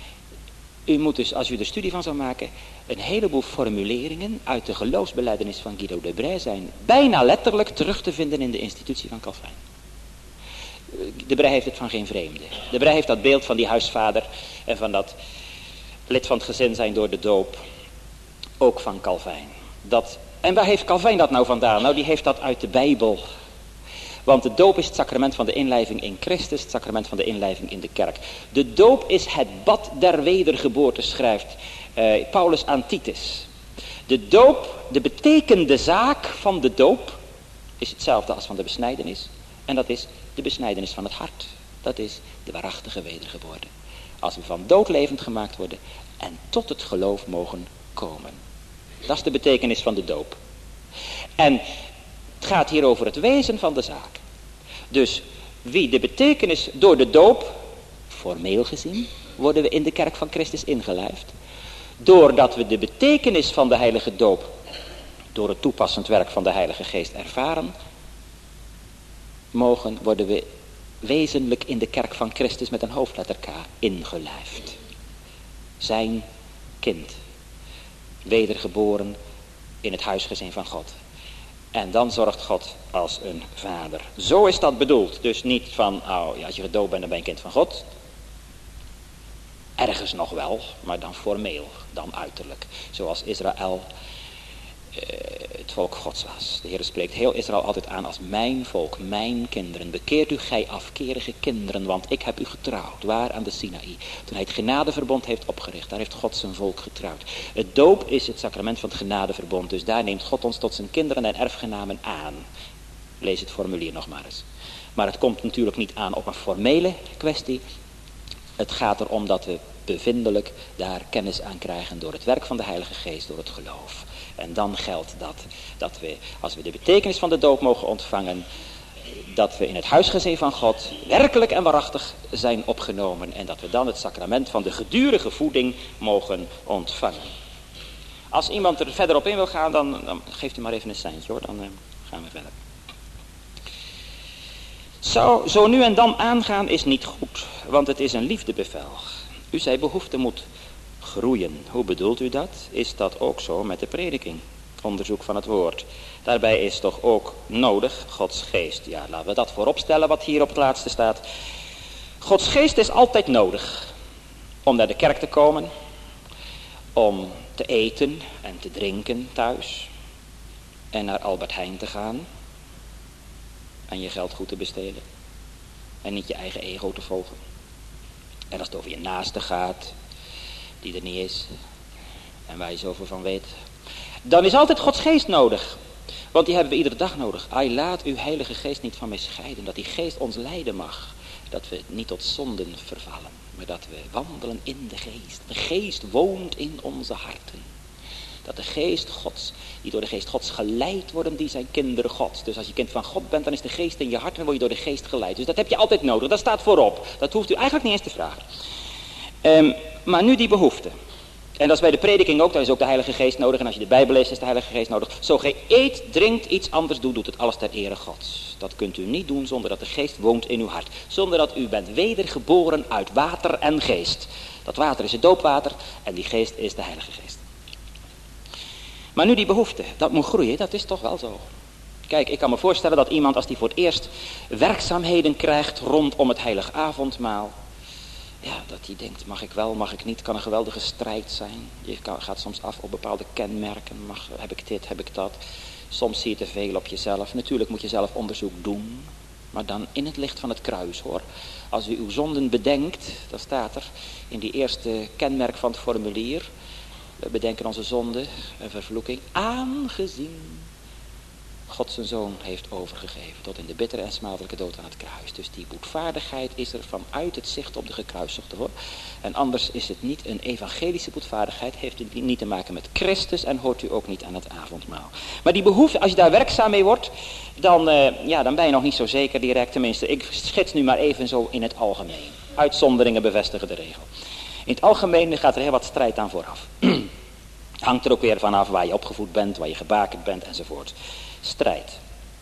u moet dus, als u er studie van zou maken, een heleboel formuleringen uit de geloofsbelijdenis van Guido de Brij zijn bijna letterlijk terug te vinden in de institutie van Calvijn. De Brij heeft het van geen vreemde. De Brij heeft dat beeld van die huisvader en van dat lid van het gezin zijn door de doop, ook van Calvijn. Dat, en waar heeft Calvijn dat nou vandaan? Nou, die heeft dat uit de Bijbel. Want de doop is het sacrament van de inlijving in Christus, het sacrament van de inlijving in de kerk. De doop is het bad der wedergeboorte, schrijft uh, Paulus aan Titus. De doop, de betekende zaak van de doop, is hetzelfde als van de besnijdenis. En dat is de besnijdenis van het hart. Dat is de waarachtige wedergeboorte. Als we van dood levend gemaakt worden en tot het geloof mogen komen. Dat is de betekenis van de doop. En het gaat hier over het wezen van de zaak. Dus wie de betekenis door de doop, formeel gezien, worden we in de kerk van Christus ingelijfd. Doordat we de betekenis van de heilige doop door het toepassend werk van de Heilige Geest ervaren mogen, worden we wezenlijk in de kerk van Christus met een hoofdletter K ingelijfd. Zijn kind. Wedergeboren in het huisgezin van God. En dan zorgt God als een vader. Zo is dat bedoeld. Dus niet van, oh, ja, als je gedoopt bent dan ben je kind van God. Ergens nog wel, maar dan formeel, dan uiterlijk. Zoals Israël uh, het volk Gods was. De Heer spreekt heel Israël altijd aan als mijn volk, mijn kinderen. Bekeert u gij afkerige kinderen, want ik heb u getrouwd. Waar? Aan de Sinaï. Toen hij het genadeverbond heeft opgericht, daar heeft God zijn volk getrouwd. Het doop is het sacrament van het genadeverbond. Dus daar neemt God ons tot zijn kinderen en erfgenamen aan. Lees het formulier nog maar eens. Maar het komt natuurlijk niet aan op een formele kwestie. Het gaat erom dat we bevindelijk daar kennis aan krijgen door het werk van de Heilige Geest, door het geloof. En dan geldt dat, dat we, als we de betekenis van de doop mogen ontvangen, dat we in het huisgezin van God werkelijk en waarachtig zijn opgenomen. En dat we dan het sacrament van de gedurige voeding mogen ontvangen. Als iemand er verder op in wil gaan, dan, dan geeft u maar even een seintje hoor, dan uh, gaan we verder. Zo, zo nu en dan aangaan is niet goed, want het is een liefdebevel. U zei behoefte moet groeien. Hoe bedoelt u dat? Is dat ook zo met de prediking? Onderzoek van het woord. Daarbij is toch ook nodig Gods geest. Ja, laten we dat voorop stellen wat hier op het laatste staat. Gods geest is altijd nodig om naar de kerk te komen, om te eten en te drinken thuis en naar Albert Heijn te gaan en je geld goed te besteden en niet je eigen ego te volgen. En als het over je naaste gaat, die er niet is, en waar je zoveel van weet, dan is altijd Gods geest nodig. Want die hebben we iedere dag nodig. Ai, laat uw heilige geest niet van mij scheiden. Dat die geest ons leiden mag. Dat we niet tot zonden vervallen. Maar dat we wandelen in de geest. De geest woont in onze harten. Dat de geest Gods, die door de geest Gods geleid worden, die zijn kinderen Gods. Dus als je kind van God bent, dan is de geest in je hart en word je door de geest geleid. Dus dat heb je altijd nodig. Dat staat voorop. Dat hoeft u eigenlijk niet eens te vragen. Um, maar nu die behoefte. En dat is bij de prediking ook, daar is ook de Heilige Geest nodig. En als je de Bijbel leest, is de Heilige Geest nodig. Zo gij eet, drinkt, iets anders doet, doet het alles ter ere Gods. Dat kunt u niet doen zonder dat de Geest woont in uw hart. Zonder dat u bent wedergeboren uit water en geest. Dat water is het doopwater en die geest is de Heilige Geest. Maar nu die behoefte, dat moet groeien, dat is toch wel zo. Kijk, ik kan me voorstellen dat iemand als die voor het eerst werkzaamheden krijgt rondom het heilige avondmaal. Ja, dat hij denkt, mag ik wel, mag ik niet, kan een geweldige strijd zijn. Je kan, gaat soms af op bepaalde kenmerken, mag, heb ik dit, heb ik dat. Soms zie je te veel op jezelf. Natuurlijk moet je zelf onderzoek doen, maar dan in het licht van het kruis hoor. Als u uw zonden bedenkt, dan staat er in die eerste kenmerk van het formulier. We bedenken onze zonde en vervloeking, aangezien God zijn zoon heeft overgegeven tot in de bittere en smadelijke dood aan het kruis. Dus die boetvaardigheid is er vanuit het zicht op de gekruisigde hoor. En anders is het niet een evangelische boetvaardigheid, heeft het niet te maken met Christus en hoort u ook niet aan het avondmaal. Maar die behoefte, als je daar werkzaam mee wordt, dan, uh, ja, dan ben je nog niet zo zeker direct. Tenminste, ik schets nu maar even zo in het algemeen. Uitzonderingen bevestigen de regel. In het algemeen gaat er heel wat strijd aan vooraf. Hangt er ook weer vanaf waar je opgevoed bent, waar je gebakerd bent enzovoort. Strijd.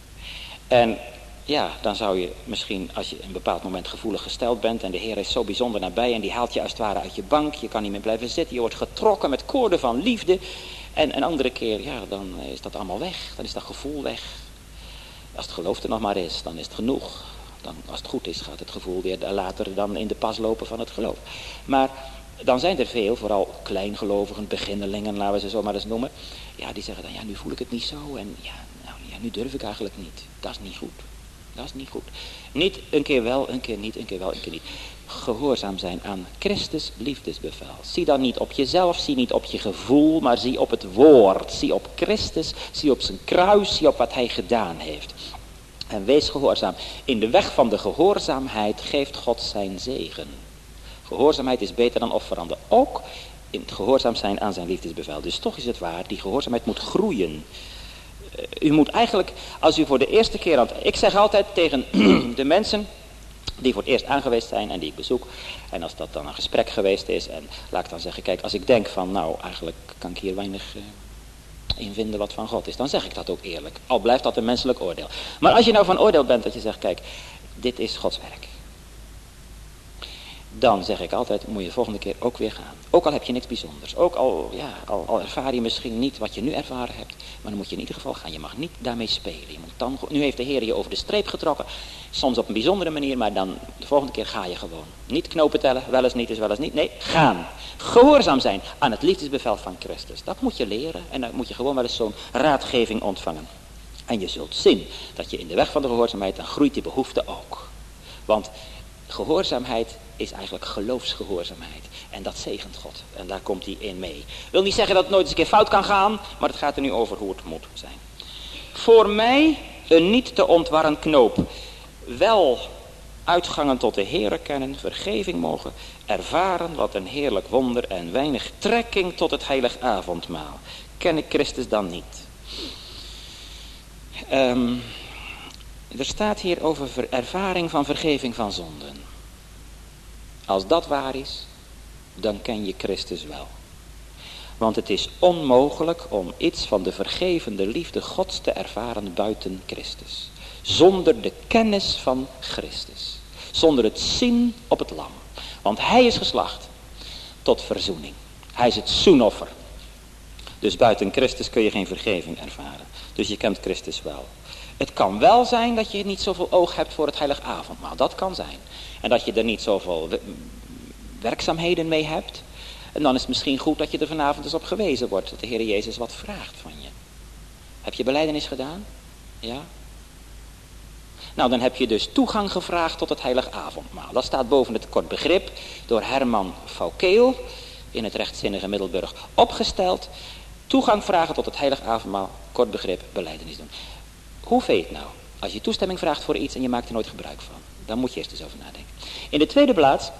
En ja, dan zou je misschien, als je een bepaald moment gevoelig gesteld bent en de Heer is zo bijzonder nabij en die haalt je als het ware uit je bank, je kan niet meer blijven zitten, je wordt getrokken met koorden van liefde en een andere keer, ja, dan is dat allemaal weg, dan is dat gevoel weg. Als het geloof er nog maar is, dan is het genoeg. Dan, als het goed is, gaat het gevoel weer later dan in de pas lopen van het geloof. Maar dan zijn er veel, vooral kleingelovigen, beginnelingen, laten we ze zo maar eens noemen. Ja, die zeggen dan, ja, nu voel ik het niet zo en ja, nou, ja, nu durf ik eigenlijk niet. Dat is niet goed. Dat is niet goed. Niet een keer wel, een keer niet, een keer wel, een keer niet. Gehoorzaam zijn aan Christus liefdesbevel. Zie dan niet op jezelf, zie niet op je gevoel, maar zie op het woord. Zie op Christus, zie op zijn kruis, zie op wat hij gedaan heeft. En wees gehoorzaam. In de weg van de gehoorzaamheid geeft God zijn zegen. Gehoorzaamheid is beter dan offerande. Ook in het gehoorzaam zijn aan zijn liefdesbevel. Dus toch is het waar, die gehoorzaamheid moet groeien. Uh, u moet eigenlijk, als u voor de eerste keer aan het... Ik zeg altijd tegen de mensen die voor het eerst aangeweest zijn en die ik bezoek. En als dat dan een gesprek geweest is. En laat ik dan zeggen, kijk, als ik denk van nou, eigenlijk kan ik hier weinig... Uh, in vinden wat van God is, dan zeg ik dat ook eerlijk. Al blijft dat een menselijk oordeel. Maar als je nou van oordeel bent dat je zegt, kijk, dit is Gods werk. Dan zeg ik altijd, moet je de volgende keer ook weer gaan. Ook al heb je niks bijzonders. Ook al, ja, al, al ervaar je misschien niet wat je nu ervaren hebt. Maar dan moet je in ieder geval gaan. Je mag niet daarmee spelen. Je moet dan, nu heeft de Heer je over de streep getrokken. Soms op een bijzondere manier, maar dan de volgende keer ga je gewoon. Niet knopen tellen, wel eens niet is wel eens niet. Nee, gaan. Gehoorzaam zijn aan het liefdesbevel van Christus. Dat moet je leren en dan moet je gewoon wel eens zo'n raadgeving ontvangen. En je zult zien dat je in de weg van de gehoorzaamheid, dan groeit die behoefte ook. Want gehoorzaamheid is eigenlijk geloofsgehoorzaamheid. En dat zegent God. En daar komt hij in mee. Wil niet zeggen dat het nooit eens een keer fout kan gaan, maar het gaat er nu over hoe het moet zijn. Voor mij een niet te ontwarren knoop. Wel uitgangen tot de Heere kennen, vergeving mogen, ervaren wat een heerlijk wonder en weinig trekking tot het heilig avondmaal. Ken ik Christus dan niet? Um, er staat hier over ervaring van vergeving van zonden. Als dat waar is, dan ken je Christus wel. Want het is onmogelijk om iets van de vergevende liefde Gods te ervaren buiten Christus. Zonder de kennis van Christus. Zonder het zien op het lam. Want hij is geslacht tot verzoening. Hij is het zoenoffer. Dus buiten Christus kun je geen vergeving ervaren. Dus je kent Christus wel. Het kan wel zijn dat je niet zoveel oog hebt voor het heilig avondmaal. Dat kan zijn. En dat je er niet zoveel werkzaamheden mee hebt. En dan is het misschien goed dat je er vanavond eens op gewezen wordt. Dat de Heer Jezus wat vraagt van je. Heb je belijdenis gedaan? Ja? Nou, dan heb je dus toegang gevraagd tot het heilig avondmaal. Dat staat boven het kort begrip door Herman Foucault. in het rechtzinnige Middelburg opgesteld. Toegang vragen tot het heilig avondmaal, kort begrip, belijdenis doen. Hoe vind je het nou? Als je toestemming vraagt voor iets en je maakt er nooit gebruik van. Dan moet je eerst eens over nadenken. In de tweede plaats,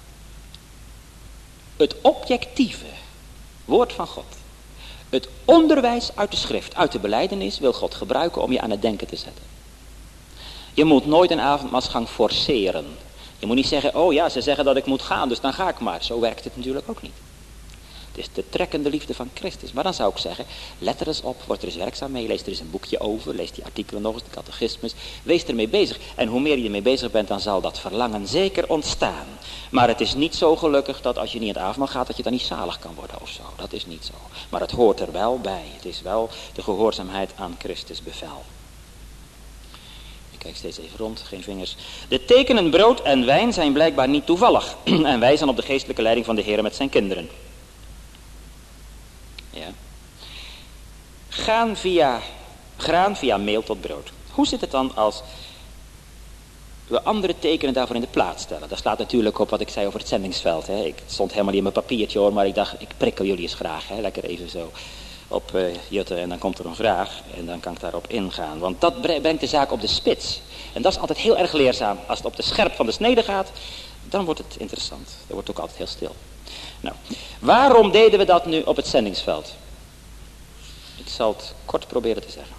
het objectieve woord van God. Het onderwijs uit de schrift, uit de belijdenis wil God gebruiken om je aan het denken te zetten. Je moet nooit een avondmaalsgang forceren. Je moet niet zeggen, oh ja, ze zeggen dat ik moet gaan, dus dan ga ik maar. Zo werkt het natuurlijk ook niet. Het is de trekkende liefde van Christus. Maar dan zou ik zeggen, let er eens op, word er eens werkzaam mee, lees er eens een boekje over, lees die artikelen nog eens, de catechismus, wees ermee bezig. En hoe meer je ermee bezig bent, dan zal dat verlangen zeker ontstaan. Maar het is niet zo gelukkig dat als je niet in het avondmaal gaat, dat je dan niet zalig kan worden of zo. Dat is niet zo. Maar het hoort er wel bij. Het is wel de gehoorzaamheid aan Christus bevel. Ik kijk steeds even rond, geen vingers. De tekenen brood en wijn zijn blijkbaar niet toevallig en wijzen op de geestelijke leiding van de Heer met zijn kinderen. Ja. Gaan via, graan via meel tot brood. Hoe zit het dan als we andere tekenen daarvoor in de plaats stellen? Dat slaat natuurlijk op wat ik zei over het zendingsveld. Hè. Ik stond helemaal niet in mijn papiertje hoor, maar ik dacht, ik prikkel jullie eens graag. Hè. Lekker even zo op uh, jutten en dan komt er een vraag en dan kan ik daarop ingaan. Want dat brengt de zaak op de spits. En dat is altijd heel erg leerzaam. Als het op de scherp van de snede gaat, dan wordt het interessant. Dan wordt het ook altijd heel stil. Nou, waarom deden we dat nu op het zendingsveld? Ik zal het kort proberen te zeggen.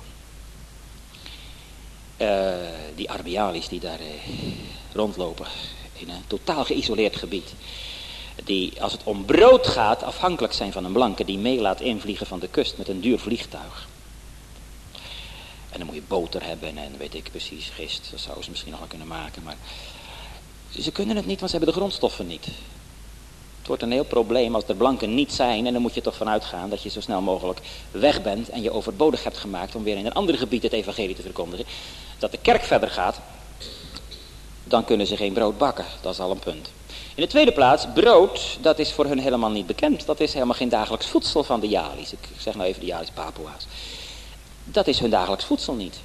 Uh, die armialis die daar uh, rondlopen in een totaal geïsoleerd gebied. Die als het om brood gaat afhankelijk zijn van een blanke die mee laat invliegen van de kust met een duur vliegtuig. En dan moet je boter hebben en weet ik precies, gist, dat zouden ze misschien nog wel kunnen maken. Maar ze kunnen het niet, want ze hebben de grondstoffen niet. Het wordt een heel probleem als er blanken niet zijn en dan moet je toch vanuit gaan dat je zo snel mogelijk weg bent en je overbodig hebt gemaakt om weer in een ander gebied het evangelie te verkondigen. Dat de kerk verder gaat, dan kunnen ze geen brood bakken, dat is al een punt. In de tweede plaats, brood, dat is voor hun helemaal niet bekend. Dat is helemaal geen dagelijks voedsel van de Jalis. Ik zeg nou even de Jalis Papua's. Dat is hun dagelijks voedsel niet.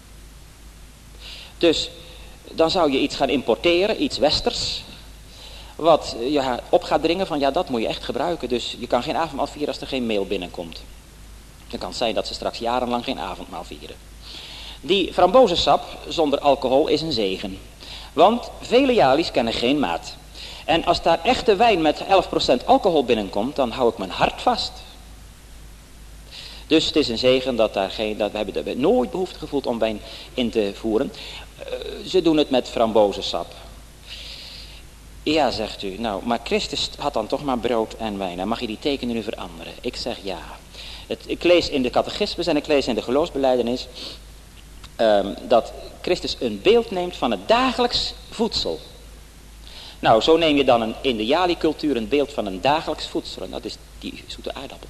Dus dan zou je iets gaan importeren, iets westers. Wat ja, op gaat dringen van ja, dat moet je echt gebruiken. Dus je kan geen avondmaal vieren als er geen meel binnenkomt. Het kan zijn dat ze straks jarenlang geen avondmaal vieren. Die frambozensap zonder alcohol is een zegen. Want vele Jalis kennen geen maat. En als daar echte wijn met elf procent alcohol binnenkomt, dan hou ik mijn hart vast. Dus het is een zegen dat daar geen, dat we hebben, we hebben nooit behoefte gevoeld om wijn in te voeren. Uh, ze doen het met frambozensap. Ja, zegt u. Nou, maar Christus had dan toch maar brood en wijn. Dan mag je die tekenen nu veranderen. Ik zeg ja. Het, ik lees in de catechismus en ik lees in de geloofsbelijdenis um, dat Christus een beeld neemt van het dagelijks voedsel. Nou, zo neem je dan een, in de Jali-cultuur een beeld van een dagelijks voedsel. En dat is die zoete aardappel.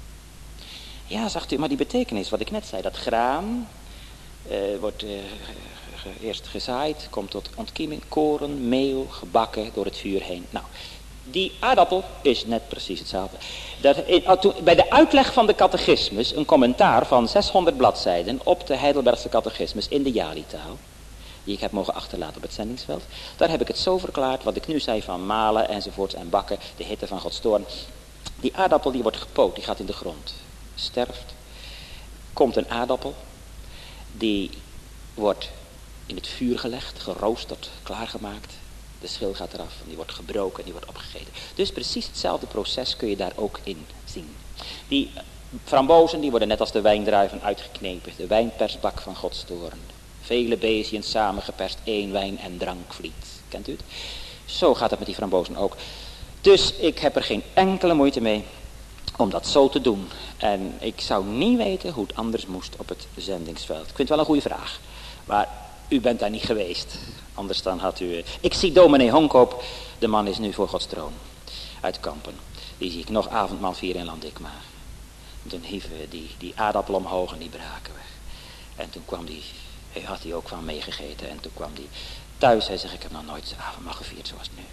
Ja, zegt u, maar die betekenis, wat ik net zei, dat graan uh, wordt uh, eerst gezaaid, komt tot ontkieming, koren, meel, gebakken door het vuur heen. Nou, die aardappel is net precies hetzelfde. Dat in, bij de uitleg van de catechismus, een commentaar van zeshonderd bladzijden op de Heidelbergse catechismus in de Jali-taal, die ik heb mogen achterlaten op het zendingsveld. Daar heb ik het zo verklaard, wat ik nu zei van malen enzovoorts en bakken, de hitte van Gods toorn. Die aardappel die wordt gepoot, die gaat in de grond, sterft. Komt een aardappel, die wordt in het vuur gelegd, geroosterd, klaargemaakt. De schil gaat eraf en die wordt gebroken en die wordt opgegeten. Dus precies hetzelfde proces kun je daar ook in zien. Die frambozen die worden net als de wijndruiven uitgeknepen. De wijnpersbak van Gods toorn. Vele beziën samengeperst, één wijn en drankvliet. Kent u het? Zo gaat het met die frambozen ook. Dus ik heb er geen enkele moeite mee om dat zo te doen. En ik zou niet weten hoe het anders moest op het zendingsveld. Ik vind het wel een goede vraag. Maar u bent daar niet geweest. Anders dan had u... Ik zie dominee Honkoop. De man is nu voor Gods troon. Uit Kampen. Die zie ik nog avondmaal vieren in Landikma. Toen hieven we die, die aardappel omhoog en die braken we. En toen kwam die... Hij had hij ook van meegegeten. En toen kwam hij thuis. Hij zegt, ik heb nog nooit avondmaal gevierd zoals nu.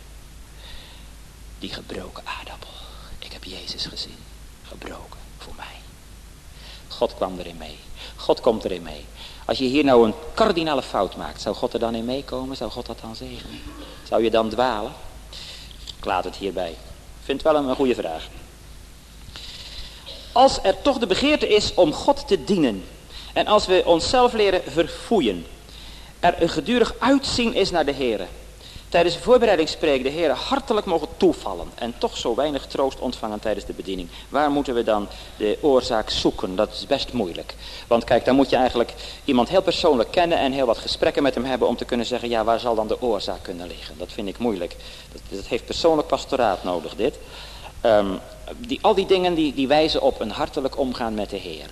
Die gebroken aardappel. Ik heb Jezus gezien. Gebroken voor mij. God kwam erin mee. God komt erin mee. Als je hier nou een kardinale fout maakt, zou God er dan in meekomen? Zou God dat dan zegenen? Zou je dan dwalen? Ik laat het hierbij. vind het wel een, een goede vraag. Als er toch de begeerte is om God te dienen. En als we onszelf leren verfoeien. Er een gedurig uitzien is naar de Heere. Tijdens de voorbereidingspreek de Heere hartelijk mogen toevallen. En toch zo weinig troost ontvangen tijdens de bediening. Waar moeten we dan de oorzaak zoeken? Dat is best moeilijk. Want kijk, dan moet je eigenlijk iemand heel persoonlijk kennen. En heel wat gesprekken met hem hebben om te kunnen zeggen. Ja, waar zal dan de oorzaak kunnen liggen? Dat vind ik moeilijk. Dat, dat heeft persoonlijk pastoraat nodig, dit. Um, die, al die dingen die, die wijzen op een hartelijk omgaan met de Heere.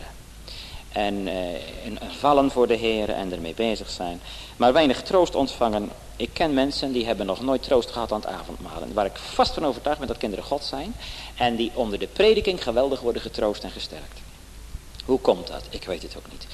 En uh, een, een vallen voor de Heere en ermee bezig zijn. Maar weinig troost ontvangen. Ik ken mensen die hebben nog nooit troost gehad aan het avondmaal. En waar ik vast van overtuigd ben dat kinderen God zijn. En die onder de prediking geweldig worden getroost en gesterkt. Hoe komt dat? Ik weet het ook niet.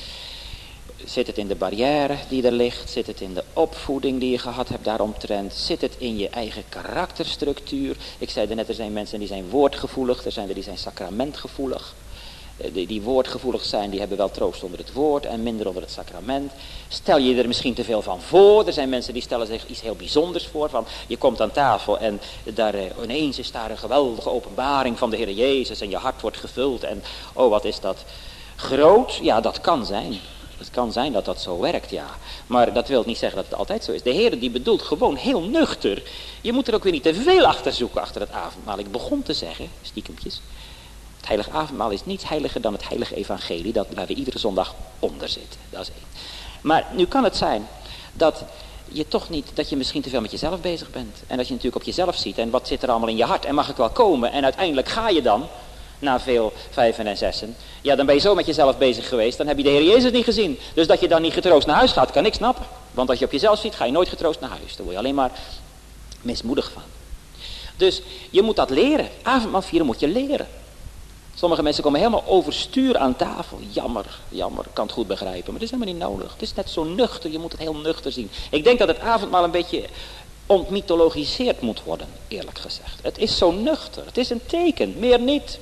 Zit het in de barrière die er ligt? Zit het in de opvoeding die je gehad hebt daaromtrent? Zit het in je eigen karakterstructuur? Ik zei er net, er zijn mensen die zijn woordgevoelig. Er zijn er die zijn sacramentgevoelig. Die, die woordgevoelig zijn, die hebben wel troost onder het woord en minder onder het sacrament. Stel je er misschien te veel van voor. Er zijn mensen die stellen zich iets heel bijzonders voor. Van, je komt aan tafel en daar uh, ineens is daar een geweldige openbaring van de Heer Jezus. En je hart wordt gevuld. En oh, wat is dat groot? Ja, dat kan zijn. Het kan zijn dat dat zo werkt, ja. Maar dat wil niet zeggen dat het altijd zo is. De Heer die bedoelt gewoon heel nuchter. Je moet er ook weer niet te veel achter zoeken achter het avondmaal. Ik begon te zeggen, stiekempjes. Het heilige avondmaal is niets heiliger dan het heilige evangelie. Dat waar we iedere zondag onder zitten. Dat is één. Maar nu kan het zijn dat je toch niet, dat je misschien te veel met jezelf bezig bent. En dat je natuurlijk op jezelf ziet. En wat zit er allemaal in je hart? En mag ik wel komen? En uiteindelijk ga je dan, na veel vijven en zessen. Ja, dan ben je zo met jezelf bezig geweest. Dan heb je de Heer Jezus niet gezien. Dus dat je dan niet getroost naar huis gaat, kan ik snappen. Want als je op jezelf ziet, ga je nooit getroost naar huis. Daar word je alleen maar mismoedig van. Dus je moet dat leren. Avondmaal vieren moet je leren. Sommige mensen komen helemaal overstuur aan tafel. Jammer, jammer, ik kan het goed begrijpen. Maar dat is helemaal niet nodig. Het is net zo nuchter, je moet het heel nuchter zien. Ik denk dat het avondmaal een beetje ontmythologiseerd moet worden, eerlijk gezegd. Het is zo nuchter, het is een teken, meer niet.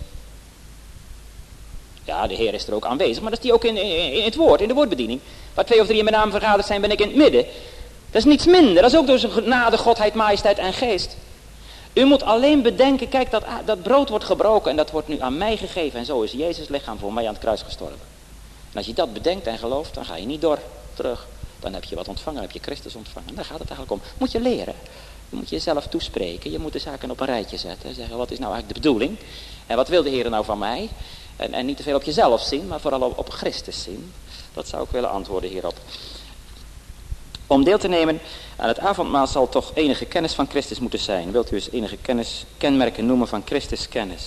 Ja, de Heer is er ook aanwezig, maar dat is die ook in, in, in het woord, in de woordbediening. Waar twee of drie in mijn naam vergaderd zijn, ben ik in het midden. Dat is niets minder, dat is ook door zijn genade, godheid, majesteit en geest. U moet alleen bedenken, kijk, dat, dat brood wordt gebroken en dat wordt nu aan mij gegeven. En zo is Jezus lichaam voor mij aan het kruis gestorven. En als je dat bedenkt en gelooft, dan ga je niet door terug. Dan heb je wat ontvangen, dan heb je Christus ontvangen. En daar gaat het eigenlijk om. Moet je leren. Je moet jezelf toespreken. Je moet de zaken op een rijtje zetten. Zeggen, wat is nou eigenlijk de bedoeling? En wat wil de Heer nou van mij? En, en niet te veel op jezelf zien, maar vooral op, op Christus zien. Dat zou ik willen antwoorden hierop. Om deel te nemen aan het avondmaal zal toch enige kennis van Christus moeten zijn. Wilt u eens enige kennis, kenmerken noemen van Christus kennis?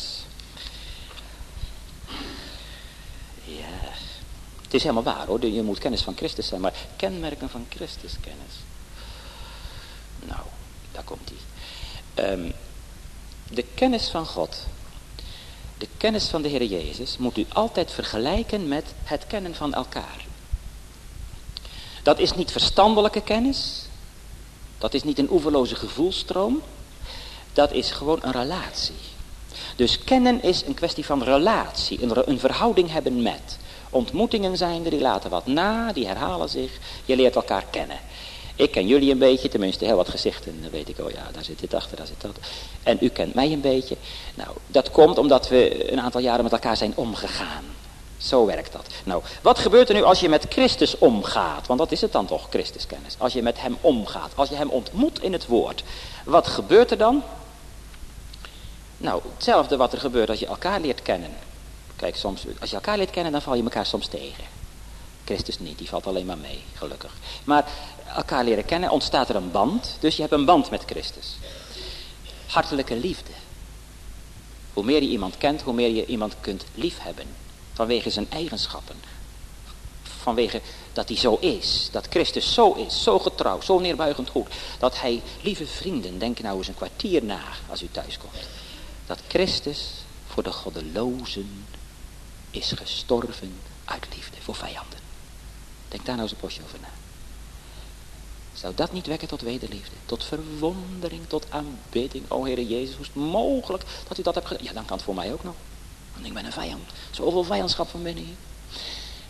Ja, het is helemaal waar hoor. Je moet kennis van Christus zijn, maar kenmerken van Christus kennis. Nou, daar komt hij. Um, de kennis van God, de kennis van de Heer Jezus, moet u altijd vergelijken met het kennen van elkaar. Dat is niet verstandelijke kennis. Dat is niet een oeverloze gevoelstroom. Dat is gewoon een relatie. Dus kennen is een kwestie van relatie. Een, een verhouding hebben met. Ontmoetingen zijn er, die laten wat na, die herhalen zich. Je leert elkaar kennen. Ik ken jullie een beetje, tenminste heel wat gezichten. Dan weet ik, oh ja, daar zit dit achter, daar zit dat. En u kent mij een beetje. Nou, dat komt omdat we een aantal jaren met elkaar zijn omgegaan. Zo werkt dat. Nou, wat gebeurt er nu als je met Christus omgaat? Want dat is het dan toch, Christuskennis. Als je met hem omgaat, als je hem ontmoet in het woord. Wat gebeurt er dan? Nou, hetzelfde wat er gebeurt als je elkaar leert kennen. Kijk, soms, als je elkaar leert kennen, dan val je elkaar soms tegen. Christus niet, die valt alleen maar mee, gelukkig. Maar elkaar leren kennen, ontstaat er een band. Dus je hebt een band met Christus. Hartelijke liefde. Hoe meer je iemand kent, hoe meer je iemand kunt liefhebben. Vanwege zijn eigenschappen. Vanwege dat hij zo is. Dat Christus zo is. Zo getrouw. Zo neerbuigend goed. Dat hij, lieve vrienden, denk nou eens een kwartier na als u thuis komt. Dat Christus voor de goddelozen is gestorven uit liefde. Voor vijanden. Denk daar nou eens een postje over na. Zou dat niet wekken tot wederliefde? Tot verwondering, tot aanbidding. O Heere Jezus, hoe is het mogelijk dat u dat hebt gedaan? Ja, dan kan het voor mij ook nog. Want ik ben een vijand. Zoveel vijandschap van binnen hier.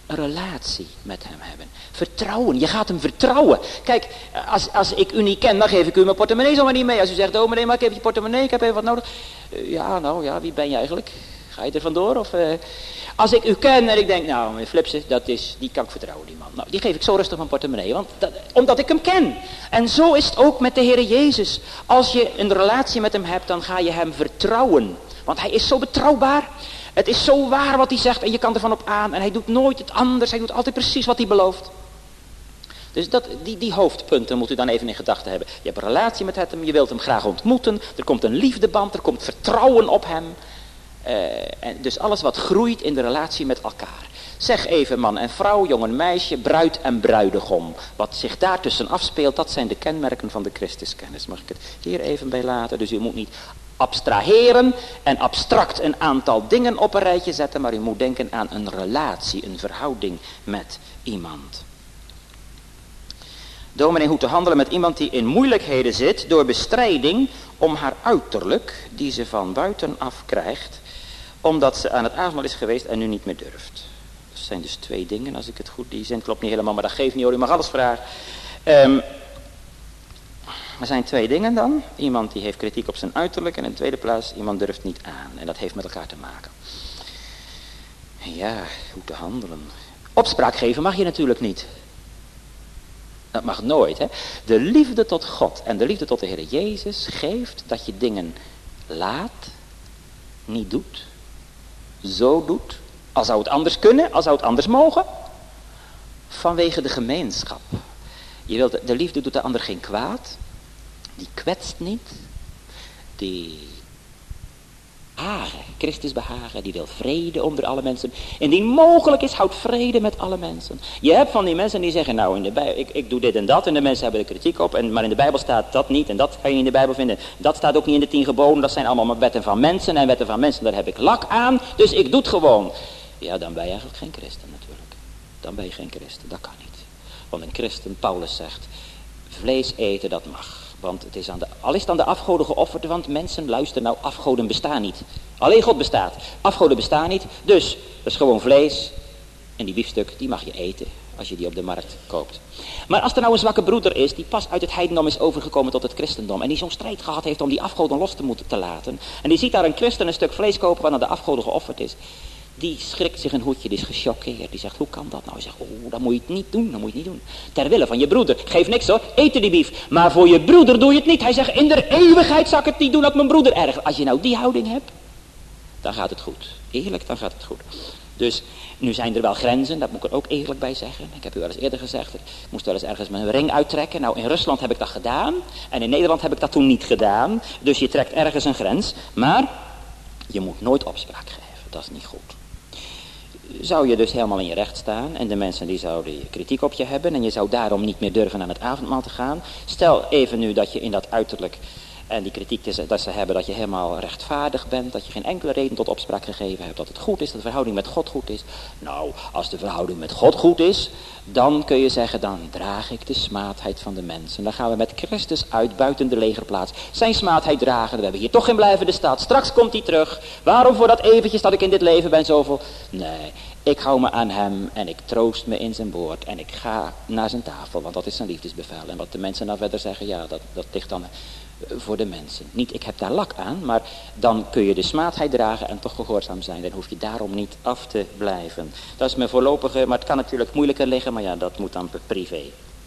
een relatie met hem hebben. Vertrouwen, je gaat hem vertrouwen. Kijk, als, als ik u niet ken, dan geef ik u mijn portemonnee zomaar niet mee. Als u zegt, oh meneer, maar ik heb je portemonnee, ik heb even wat nodig. Uh, ja, nou ja, wie ben je eigenlijk? Ga je er vandoor? Of, uh... Als ik u ken en ik denk, nou meneer Flipsen, dat is, die kan ik vertrouwen, die man. Nou, die geef ik zo rustig mijn portemonnee, want dat, omdat ik hem ken. En zo is het ook met de Heere Jezus. Als je een relatie met hem hebt, dan ga je hem vertrouwen. Want hij is zo betrouwbaar. Het is zo waar wat hij zegt en je kan ervan op aan. En hij doet nooit het anders. Hij doet altijd precies wat hij belooft. Dus dat, die, die hoofdpunten moet u dan even in gedachten hebben. Je hebt een relatie met hem. Je wilt hem graag ontmoeten. Er komt een liefdeband. Er komt vertrouwen op hem. Uh, en dus alles wat groeit in de relatie met elkaar. Zeg even man en vrouw, jong en meisje, bruid en bruidegom. Wat zich daartussen afspeelt, dat zijn de kenmerken van de Christuskennis. Mag ik het hier even bij laten? Dus u moet niet abstraheren en abstract een aantal dingen op een rijtje zetten, maar u moet denken aan een relatie, een verhouding met iemand. Dominee, hoe te handelen met iemand die in moeilijkheden zit door bestrijding om haar uiterlijk, die ze van buitenaf krijgt, omdat ze aan het avondmaal is geweest en nu niet meer durft. Dat zijn dus twee dingen, als ik het goed, die zin klopt niet helemaal, maar dat geeft niet hoor, u mag alles vragen. Um, Er zijn twee dingen dan. Iemand die heeft kritiek op zijn uiterlijk en in de tweede plaats iemand durft niet aan. En dat heeft met elkaar te maken. Ja, hoe te handelen. Opspraak geven mag je natuurlijk niet. Dat mag nooit. Hè? De liefde tot God en de liefde tot de Heer Jezus geeft dat je dingen laat, niet doet, zo doet. Al zou het anders kunnen, al zou het anders mogen. Vanwege de gemeenschap. Je wilt, de liefde doet de ander geen kwaad. Die kwetst niet. Die behagen, Christus behagen. Die wil vrede onder alle mensen. En die mogelijk is, houdt vrede met alle mensen. Je hebt van die mensen die zeggen, nou in de Bijbel, ik, ik doe dit en dat. En de mensen hebben er kritiek op. En, maar in de Bijbel staat dat niet. En dat kan je in de Bijbel vinden. Dat staat ook niet in de tien geboden. Dat zijn allemaal wetten van mensen. En wetten van mensen, daar heb ik lak aan. Dus ik doe het gewoon. Ja, dan ben je eigenlijk geen christen natuurlijk. Dan ben je geen christen. Dat kan niet. Want een christen, Paulus zegt, vlees eten dat mag. Want het is aan de, al is het aan de afgoden geofferd, want mensen, luister nou, afgoden bestaan niet. Alleen God bestaat. Afgoden bestaan niet, dus dat is gewoon vlees. En die biefstuk, die mag je eten, als je die op de markt koopt. Maar als er nou een zwakke broeder is, die pas uit het heidendom is overgekomen tot het christendom. En die zo'n strijd gehad heeft om die afgoden los te moeten te laten. En die ziet daar een christen een stuk vlees kopen, waar naar de afgoden geofferd is. Die schrikt zich een hoedje, die is gechoqueerd. Die zegt, hoe kan dat nou? Hij zegt, oh, dan moet je het niet doen, dan moet je het niet doen. Ter wille van je broeder. Geef niks hoor, eten die bief. Maar voor je broeder doe je het niet. Hij zegt, in de eeuwigheid zal ik het niet doen dat mijn broeder ergert. Als je nou die houding hebt, dan gaat het goed. Eerlijk, dan gaat het goed. Dus, nu zijn er wel grenzen, dat moet ik er ook eerlijk bij zeggen. Ik heb u wel eens eerder gezegd, ik moest wel eens ergens mijn ring uittrekken. Nou, in Rusland heb ik dat gedaan. En in Nederland heb ik dat toen niet gedaan. Dus je trekt ergens een grens. Maar, je moet nooit opspraak geven. Dat is niet goed. Zou je dus helemaal in je recht staan en de mensen die zouden kritiek op je hebben en je zou daarom niet meer durven aan het avondmaal te gaan. Stel even nu dat je in dat uiterlijk en die kritiek dat ze hebben dat je helemaal rechtvaardig bent, dat je geen enkele reden tot opspraak gegeven hebt, dat het goed is, dat de verhouding met God goed is. Nou, als de verhouding met God goed is, dan kun je zeggen, dan draag ik de smaadheid van de mensen. Dan gaan we met Christus uit buiten de legerplaats zijn smaadheid dragen. We hebben hier toch geen blijvende stad. Straks komt hij terug. Waarom voor dat eventjes dat ik in dit leven ben zoveel? Nee, ik hou me aan hem en ik troost me in zijn woord. En ik ga naar zijn tafel, want dat is zijn liefdesbevel. En wat de mensen nou verder zeggen, ja, dat, dat ligt dan voor de mensen. Niet, ik heb daar lak aan, maar dan kun je de smaadheid dragen en toch gehoorzaam zijn. Dan hoef je daarom niet af te blijven. Dat is mijn voorlopige, maar het kan natuurlijk moeilijker liggen, maar ja, dat moet dan privé.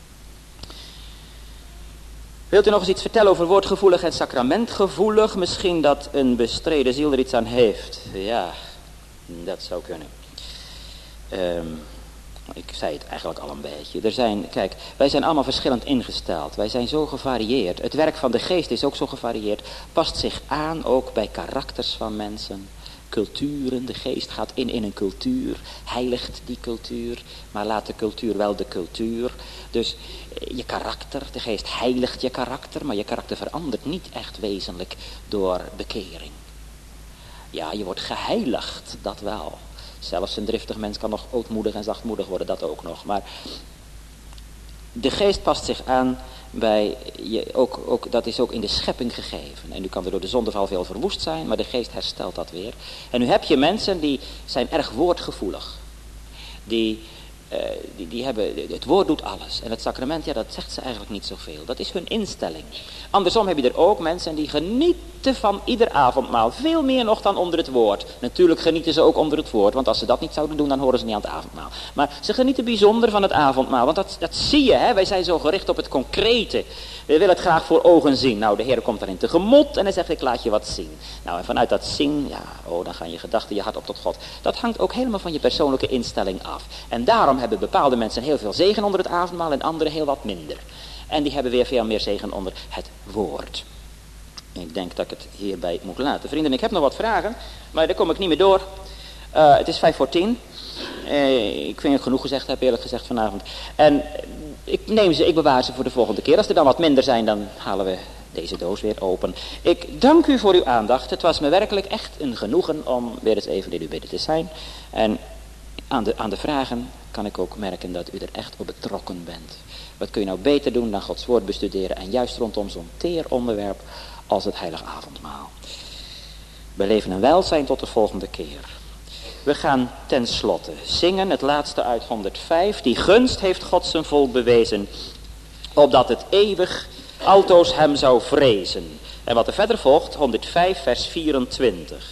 Wilt u nog eens iets vertellen over woordgevoelig en sacramentgevoelig? Misschien dat een bestreden ziel er iets aan heeft. Ja, dat zou kunnen. Um, ik zei het eigenlijk al een beetje. Er zijn, kijk, wij zijn allemaal verschillend ingesteld. Wij zijn zo gevarieerd. Het werk van de geest is ook zo gevarieerd. Past zich aan ook bij karakters van mensen. Culturen, de geest gaat in in een cultuur. Heiligt die cultuur. Maar laat de cultuur wel de cultuur. Dus je karakter, de geest heiligt je karakter. Maar je karakter verandert niet echt wezenlijk door bekering. Ja, je wordt geheiligd, dat wel. Zelfs een driftig mens kan nog ootmoedig en zachtmoedig worden, dat ook nog. Maar de geest past zich aan bij, je, ook, ook, dat is ook in de schepping gegeven. En nu kan er door de zondeval veel verwoest zijn, maar de geest herstelt dat weer. En nu heb je mensen die zijn erg woordgevoelig. die, uh, die, die hebben, het woord doet alles. En het sacrament, ja, dat zegt ze eigenlijk niet zoveel. Dat is hun instelling. Andersom heb je er ook mensen die genieten van ieder avondmaal. Veel meer nog dan onder het woord. Natuurlijk genieten ze ook onder het woord. Want als ze dat niet zouden doen, dan horen ze niet aan het avondmaal. Maar ze genieten bijzonder van het avondmaal. Want dat, dat zie je, hè. Wij zijn zo gericht op het concrete. We willen het graag voor ogen zien. Nou, de Heer komt daarin tegemoet en hij zegt, ik laat je wat zien. Nou, en vanuit dat zien, ja, oh, dan gaan je gedachten, je hart op tot God. Dat hangt ook helemaal van je persoonlijke instelling af. En daarom hebben bepaalde mensen heel veel zegen onder het avondmaal en anderen heel wat minder. En die hebben weer veel meer zegen onder het woord. Ik denk dat ik het hierbij moet laten. Vrienden, ik heb nog wat vragen, maar daar kom ik niet meer door. Uh, het is vijf voor tien. Uh, ik vind dat ik genoeg gezegd heb, eerlijk gezegd vanavond. En ik neem ze, ik bewaar ze voor de volgende keer. Als er dan wat minder zijn, dan halen we deze doos weer open. Ik dank u voor uw aandacht. Het was me werkelijk echt een genoegen om weer eens even in uw midden te zijn. En aan de, aan de vragen kan ik ook merken dat u er echt op betrokken bent. Wat kun je nou beter doen dan Gods woord bestuderen en juist rondom zo'n teer onderwerp als het heilige avondmaal. Beleven en welzijn tot de volgende keer. We gaan tenslotte zingen het laatste uit honderdvijf. Die gunst heeft God zijn volk bewezen, opdat het eeuwig altoos hem zou vrezen. En wat er verder volgt, honderdvijf vers vierentwintig.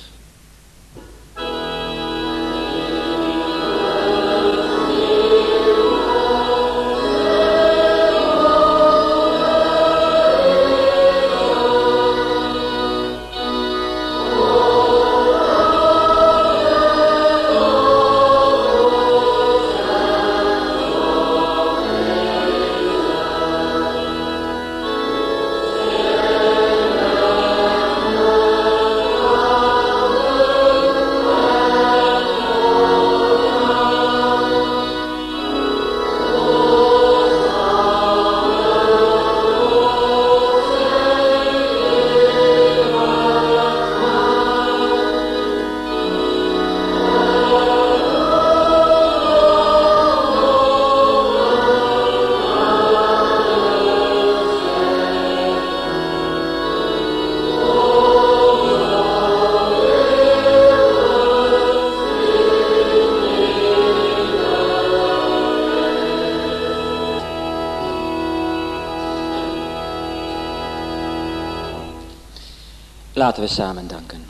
Laten we samen danken.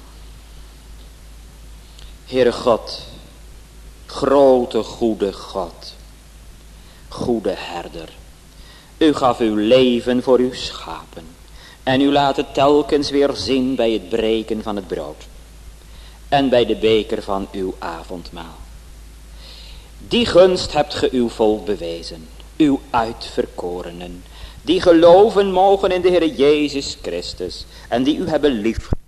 Heere God, grote goede God, goede herder. U gaf uw leven voor uw schapen. En u laat het telkens weer zien bij het breken van het brood. En bij de beker van uw avondmaal. Die gunst hebt ge uw volk bewezen. Uw uitverkorenen. Die geloven mogen in de Heer Jezus Christus. En die u hebben lief.